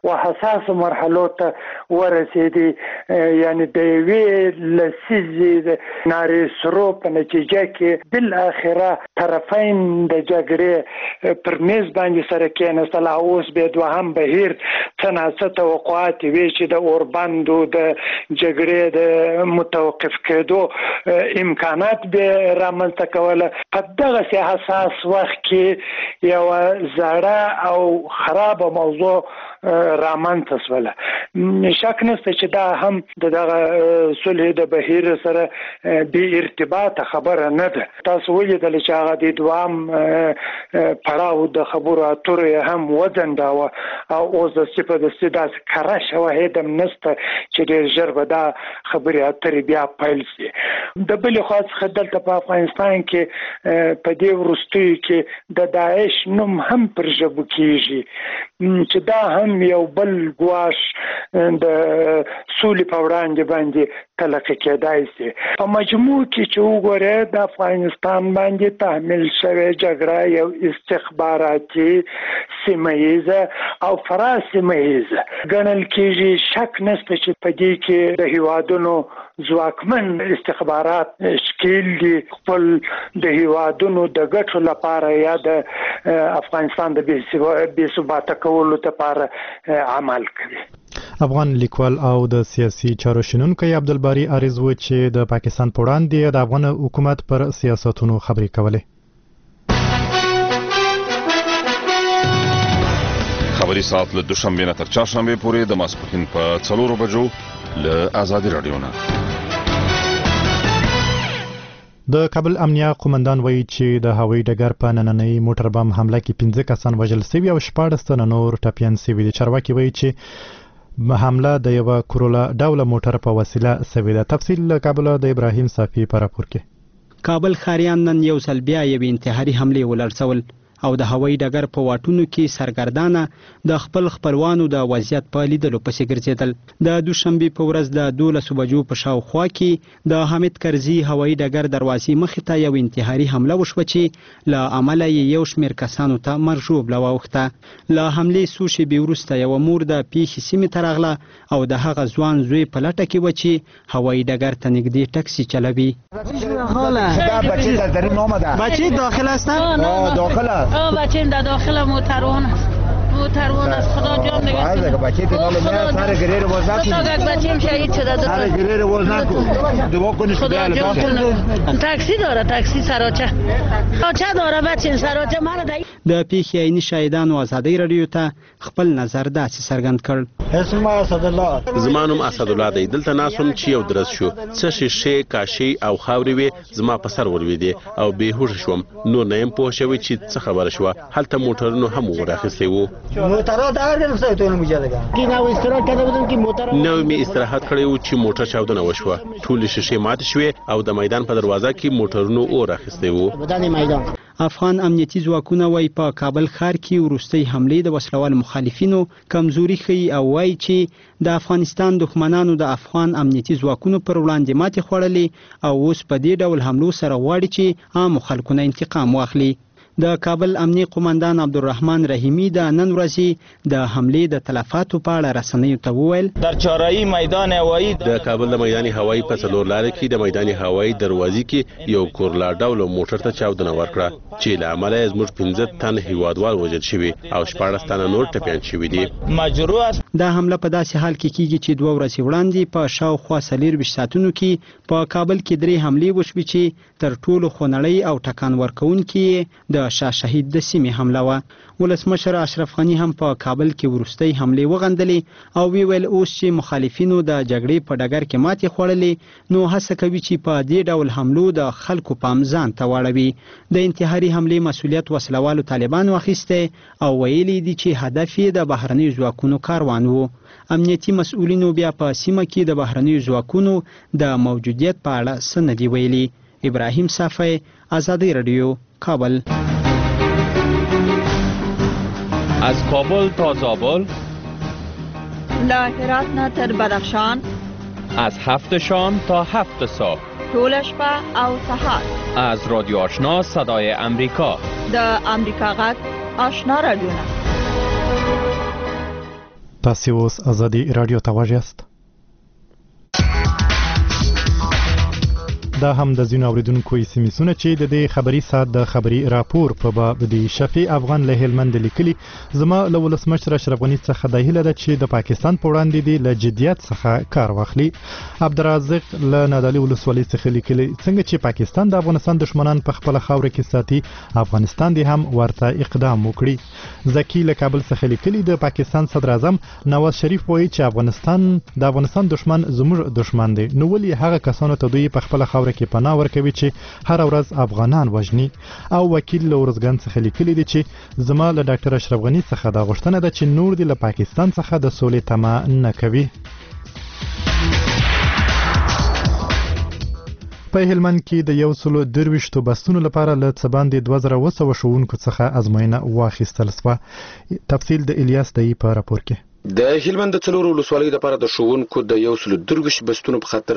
وحساس مرحلو ته ورسېدي یعنی د یوې لسیزې نارې سرو په نتیجه کې بالاخره طرفین د جګړې پر میز باندې سره کېناستل او اوس به دوهم بهیر څه ناڅه توقعات وي چې د اوربندو د جګړې د متوقف کېدو امکانات به رامنځته کوله په دغه حساس وخت کې یو زړه او خراب موضوع رامنځته شوله شک نشته چې دا هم دغه صلح د بهیر سره به ارتباط خبره نه ده تاسو ولیدل چې هغه د دوام پړاو د خبرو اترو هم وزن دا او اوس د صفه د سیداس کارا شواهد هم نشته چې ډېر ژر به دا خبرې اترې بیا پیل شي د بل خاص خدلته په افغانستان کې په دې ورستیو کې د داعش نوم هم پر ژبو کېږي چې دا هم یو بل ګواش د سولې په وړاندې باندې تلقي کېدای شي په مجموع کې چې وګوره د افغانستان باندې تحمیل شوی جګړه یو استخباراتي سیمه‌ایزه او فراسیمه‌ایزه ګڼل کېږي شک نشته چې په دې کې د هیوادونو ځواکمن استخبارات شکیل دي خپل د هیوادونو د ګټو لپاره یا د افغانستان د بې ثباته کولو لپاره عمل کوي افغان لیکوال او د سیاسي چارو شنونکي عبدالباری عارض و چې د پاکستان په وړاندې د افغان حکومت پر سیاستونو خبرې کولې خبري ساعت له دوشنبه نه تر چهارشنبه پورې د ماسپښین په 4 بجو له آزادي رادیو نه د کابل امنیه قومندان وایي چې د هوایي ډګر په نننۍ موټر بم حمله کې 15 کسان وژل شوي او 14 تنه نور ټپیان شوي دي چارواکي وایي چې حمله د یو کورولا ډوله موټر په وسیله شوې ده تفصیل له کابل د ابراهیم صافي په راپور کې کابل خاریان نن یو ځل بیا یو انتحاري حمله ولړسول او د هوایي ډګر په واټونو کې سرګردانه د خپل خپلوانو د وضعیت په لیدلو پسې ګرځېدل د دوشنبه په ورځ د 12 بجو په شاوخوا کې د حامد کرزي هوایي ډګر دروازې مخې ته یو انتحاري حمله وشوه چې له عمله یو شمېر کسانو ته مرجوب لواوخته له حملې څو شېبې وروسته یو مور د پیښې سیمې ته راغله او د هغه ځوان زوی په لټه کې و چې هوایي ډګر ته نږدې ټکسي چلوي بچه داخل هستن؟ داخل بچه‌م در داخل موتروان است موتروان است خدا جان نگهدار بچه تو نالو میاد سر گریر باز نکن بچه‌م شهید شده سر گریر باز نکن دعا کنی خدا جان تاکسی داره تاکسی سراچه داره بچه‌م سراچه مرا د پیښې عیني شاهدانو آزادۍ رادیو ته خپل نظر داسې څرګند کړ اسم اسد الله زما نوم اسد الله دی دلته ناسم چې یو درس شو څه شیشه کاشي او خاورې وي زما په سر ورولېدې او بېهوشه شوم نور نه يم پوه شوی چې څه خبره شوه هلته موټرونو هم وراخیستي وو موټرات هغه څه ته مجاده کی نو استراحت کړو بدون کی موټر نو می استراحت کړی و چې موټر چاودنه وشوه ټول شیشه مات شوې او د میدان په دروازه کې موټرونو وراخیستي وو بدن میدان افغان امنیتي ځواکونه وايي په کابل ښار کې وروستۍ حملې د وسلوال مخالفینو کمزوري ښیي او وايي چې د افغانستان دښمنانو د افغان امنیتي ځواکونو پر وړاندې ماتې خوړلې او اوس په دې ډول حملو سره غواړي چې عام خلکو نه انتقام واخلي د کابل امنیتي قومندان عبدالرحمن رحیمی د نن ورځې د حملې د تلفاتو په اړه رسنیو ته وویل در چهاررahی میدان هوایی د کابل د میدان هوایی په څلور لارې کې د میدان هوایی دروازې کې یو کورلا ډول موټر ته چاودنه ورکړه چې له امله زموږ 15 تن هیوادوال وژل شوي او 14 تن نور ټپیان شوي دي مجروح دا حمله په داسې حال کې کیږي چې 2 ورځې وړاندې په شاوخوا 24 ساعتونو کې په کابل کې 3 حملې وشوې چې تر ټولو خونړۍ او ټکان ورکوونکې د شاه شهید د سیمې حمله وه ولسمشر اشرف غني هم په کابل کې وروستۍ حملې وغندلې او ویل اوس چې مخالفینو د جګړې په ډګر کې ماتې خوړلې نو هڅه کوي چې په دې ډول حملو د خلکو پام ځان ته واړوي د انتحاري حملې مسؤلیت وسلوالو طالبانو اخیسته او ویلي دي چې هدف یې د بهرنیو ځواکونو کاروان و امنیتي مسؤلینو بیا په سیمه کې د بهرنیو ځواکونو د موجودیت په اړه څه نه دي ویلي ابراهیم صافی آزادی رادیو کابل از کابل تا زابل له هرات نه تر بدخشان از 7 شام تا 7 صبح طول شپه او سحر از رادیو آشنا صدای امریکا د امریکا غږ آشنا رادیو تاسو اوس ازادي رادیو ته واجیاست. دا هم د زینو اوریدونکو سیمسونه چې د دې خبري سات د خبري راپور په باب د شفیع افغان له هلمند لیکلي زما له ولسمشر اشرف غنی څخه د هیله ده چې د پاکستان په وړاندې دی له جديت څخه کار واخلي. عبدالرزاق له نادالي ولسوالۍ څخه لیکلي څنګه چې پاکستان د افغانستان دشمنان په خپل خاور کې ساتي افغانستان دی هم ورته اقدام وکړي. زکی له کابل څخه لیکلي د پاکستان صدر اعظم نواز شریف وایي چې د افغانستان دشمن زموږ دشمن دی نو ولې هغه کسانو ته دوی په خپل خاور کې پناه ورکوي چې هر ورځ افغانان وژني. او وکیل له ورزګان څخه لیکلی دی چې زما له ډاکټر اشرف غنی څخه دا غوښتنه ده چې نور دی له پاکستان څخه د سولې تمه نه کوي. په هلمند کې د 122 بسونو لپاره له څباندې 2200 شوونکو څخه ازموینه واخیستل شوه. تفصیل د الیاس دی په راپور کې. د هلمند د څلورو ولسوالیو لپاره د شوونکو د 122 بستونو په خاطر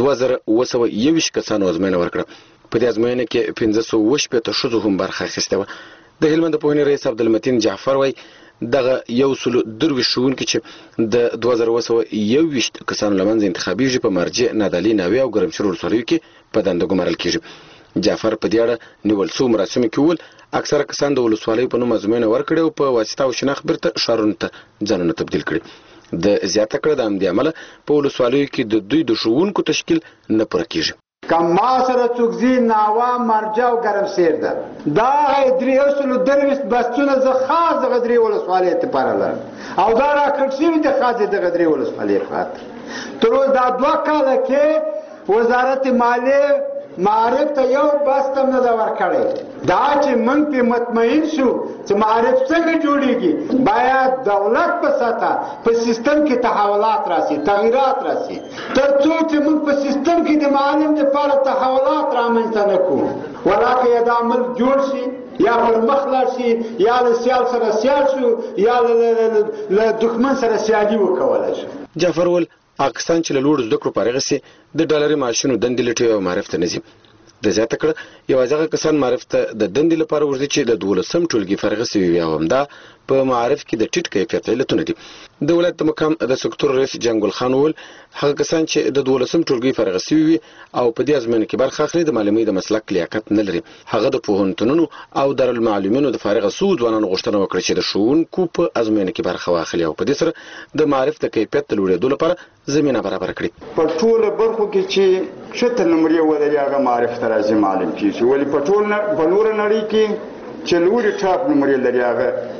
2221 کسانو ازموینه ورکړه. په دې ازموینه کې 518 ښځو هم برخه اخیسته وه. د هلمند د پوهنې رئیس عبدالمتین جعفر وایي دغه 122 شوونکي چې د 2221 کسانو لمنځه انتخابیږي په مرجع نادالي ناوې او ګرمسیر ولسوالیو کې په دنده ګمارل کیږي. جعفر په دې اړه نیول شوو مراسمو کې وویل اکثره کسان د ولسوالیو په نوم ازموینه ورکړې او په واسطه او شناخت بیرته ښارونو ته ځانونه تبدیل کړي. د زیاته کړه د همدې امله په ولسوالیو کې د دوی د ښوونکو تشکیل نه پوره کیږي. کما سره څوکزي ناوا مرجع او ګرمسیر ده دا 322 بسونه زه خاص د غدري ولسوالیو ته پارل او دا راکړ شوی د خاص د غدري ولسوالیو خاطر تر اوسه دا 2 کال کې وزارت مالیه معارف ته یو بس کم نه دا ورکړی. دا چې موږ په مطمئن شو چې معارف څنګه جوړیږي باید دولت په ساته په سیستم کې تحولات راسي تغیرات راسي تر څو چې موږ په سیستم کې د معلم لپاره تحولات رامنځته نه کوو ولکه یا د عمل جوړ شي یا پر مخ لاړ شي یا له سیال سره سیال شو یا له دښمن سره سیالي وکولای شو. جعفر ول پاکستان چې له لوړ زده کړو فارغ سي د ډالري معاشونو دندې لټوي او معرفت نه ځي. د زیاته کړه یوازې کسان معرفت د دندې لپاره ورځي چې د 12 ټولګي فارغ سي وي او همدا په معارف کې د ټیټ کیفیت علتونه دي. د ولایت د مقام د سکتور رئیس جنگل خان ول هغه کسان چې د 12 ټولګي فارغ سي وي او په دې ازمنه کې برخه اخلي د معلومي د مسلک لیاقت نه لري. هغه د پوهنتونونو او دارالمعلمینو د فارغ سو ځوانانو غوښتنه وکړه چې د شوونکو په ازمنه کې برخه واخلي او په دې سره د معرفت د کیفیت د لوړېدو لپاره زمينه برابر کړي. په ټول برخو کې چې شته نمرې ولري هغه معرفت ترازی معلوم کیږي ولی په ټول په نور نړۍ کې چې لوري ټاپ نمرې لري هغه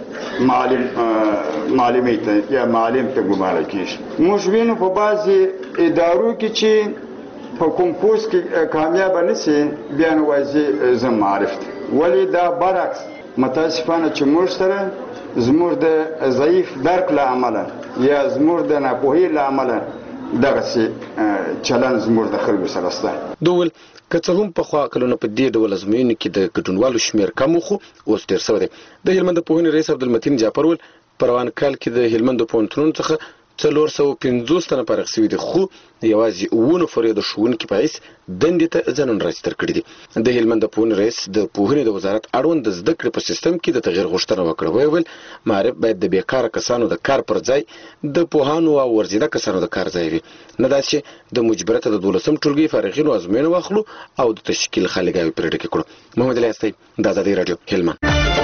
معلومي ته یا معلم ته ګمارل کیږي. موږ وینو په بعضي ادارو کې چې په کوم پوس کې کامیاب نه سي بیا نو واځي زم معرفت ولی دا برعکس متاسفانه چې موږ سره زموږ د ضعیف درک له امله یا زموږ د ناپوهۍ له امله دغه سي چلن زموږ د خلکو سره ستاسو دوول که څه هم په خوا کلونه په دې ډول ازموینو کې د ګډونوالو شمیر کم خو اوس ډیر شوی دی. د هلمند د پوهنې رئیس عبدالمتین جعفر ول په روان کال کې د هلمند پوهنتونونو څخه 450 تنه فارغ شوي دي خو یوازې 9 فرې د ښوونکي په حیث دندې ته ځانونه راجستر کړي دي. د هلمند د پوهنې رئیس د پوهنې د وزارت اړوند د زده کړې په سیستم کې د تغیر غوښتنه وکړه. ویل معرف باید د بیکاره کسانو د کار پر ځای د پوهانو او ورزیده کسانو د کار ځای وي نه دا چې د مجبرته د 12 ټولګي فارغینو ازموینه واخلو او د تشکیل خلګاوي پرېکړه کړو. محمد الیاس د آزادي رادیو هلمند.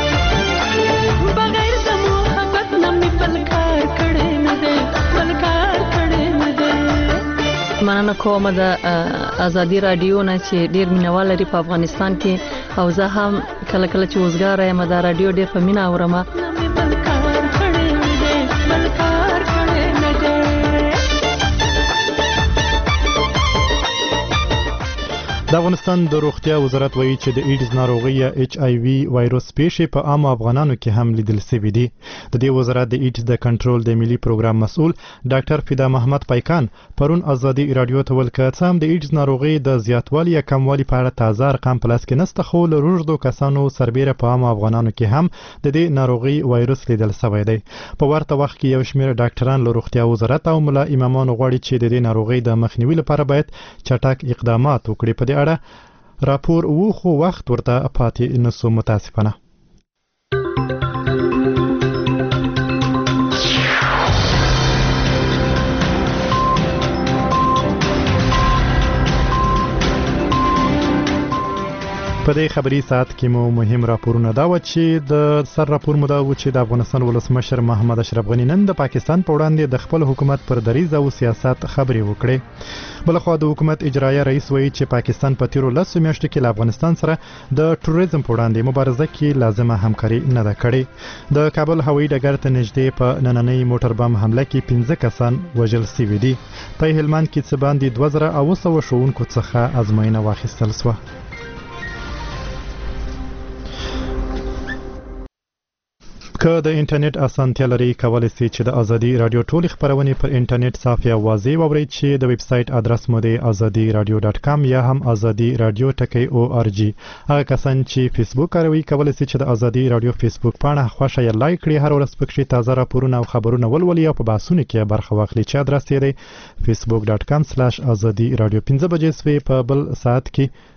مننه کوم د آزادي رادیو نه چې ډیر مینوال لري په افغانستان کې او زه هم کله کله چې وزګار یم د رادیو ډیر په مینا اورم. د افغانستان د روغتیا وزارت وایي چې د ایډز ناروغي یا HIV وایروس پیښې په عام افغانانو کې هم لیدل شوې دي. د دې وزارت د ایډز د کنټرول د ملي پروګرام مسؤل ډاکټر فدا محمد پایکان پرون آزادي رادیو ته ویل چې هم د ایډز ناروغي د زیاتوالي یا کموالي په اړه تازه ارقام په لاس کې نشته خو له روږدو کسانو سربېره په عام افغانانو کې هم د دې ناروغي وایروس لیدل شوی دی. په ورته وخت کې یو شمېر ډاکټران له روغتیا وزارت او ملا امامانو غواړي چې د دې ناروغي د مخنیوي لپاره باید چټک اقدامات وکړي. په دې اړه راپور وو خو وخت ورته پاتې نسو متاسفانه. په دې خبري ساعت کې مو مهم راپورونه دا و چې د سر راپور مو دا و چې د افغانستان ولسمشر محمد اشرف غنی نن د پاکستان په وړاندې د خپل حکومت پر دریځ او سیاست خبري وکړي. بلخوا د حکومت اجرایه رئیس وایي چې پاکستان په تیرو 10 میاشتو کې له افغانستان سره د ټوریزم په وړاندې مبارزه کې لازمه همکاري نه ده کړې. د کابل هوایي ډګر ته نږدې په نننۍ موټر بم حمله کې 15 کسان وژل شوي دي. په هلمند کې څه باندې 2900 ښوونکو څخه ازموینه واخیستل شوه. که د انټرنیټ اسانتیا لري کولای شئ چې د ازادي رادیو ټول خبرونه پر انټرنیټ صفحه واضح واورئ چې د ویب سټ ادرس مو د azadiradio.com یا هم azadiradio.org. هغه کسان چې فیسبوک کاروي کولای شي چې د ازادي رادیو فیسبوک پاڼه خوښه یا لایک کړئ. هر ورځ پکې تازه راپورونه او خبرونه ولولئ او په بحثونو کې برخه واخلئ چې ادرس یې دی facebook.com/azadiradio. 15 بجې په بل ساعت کې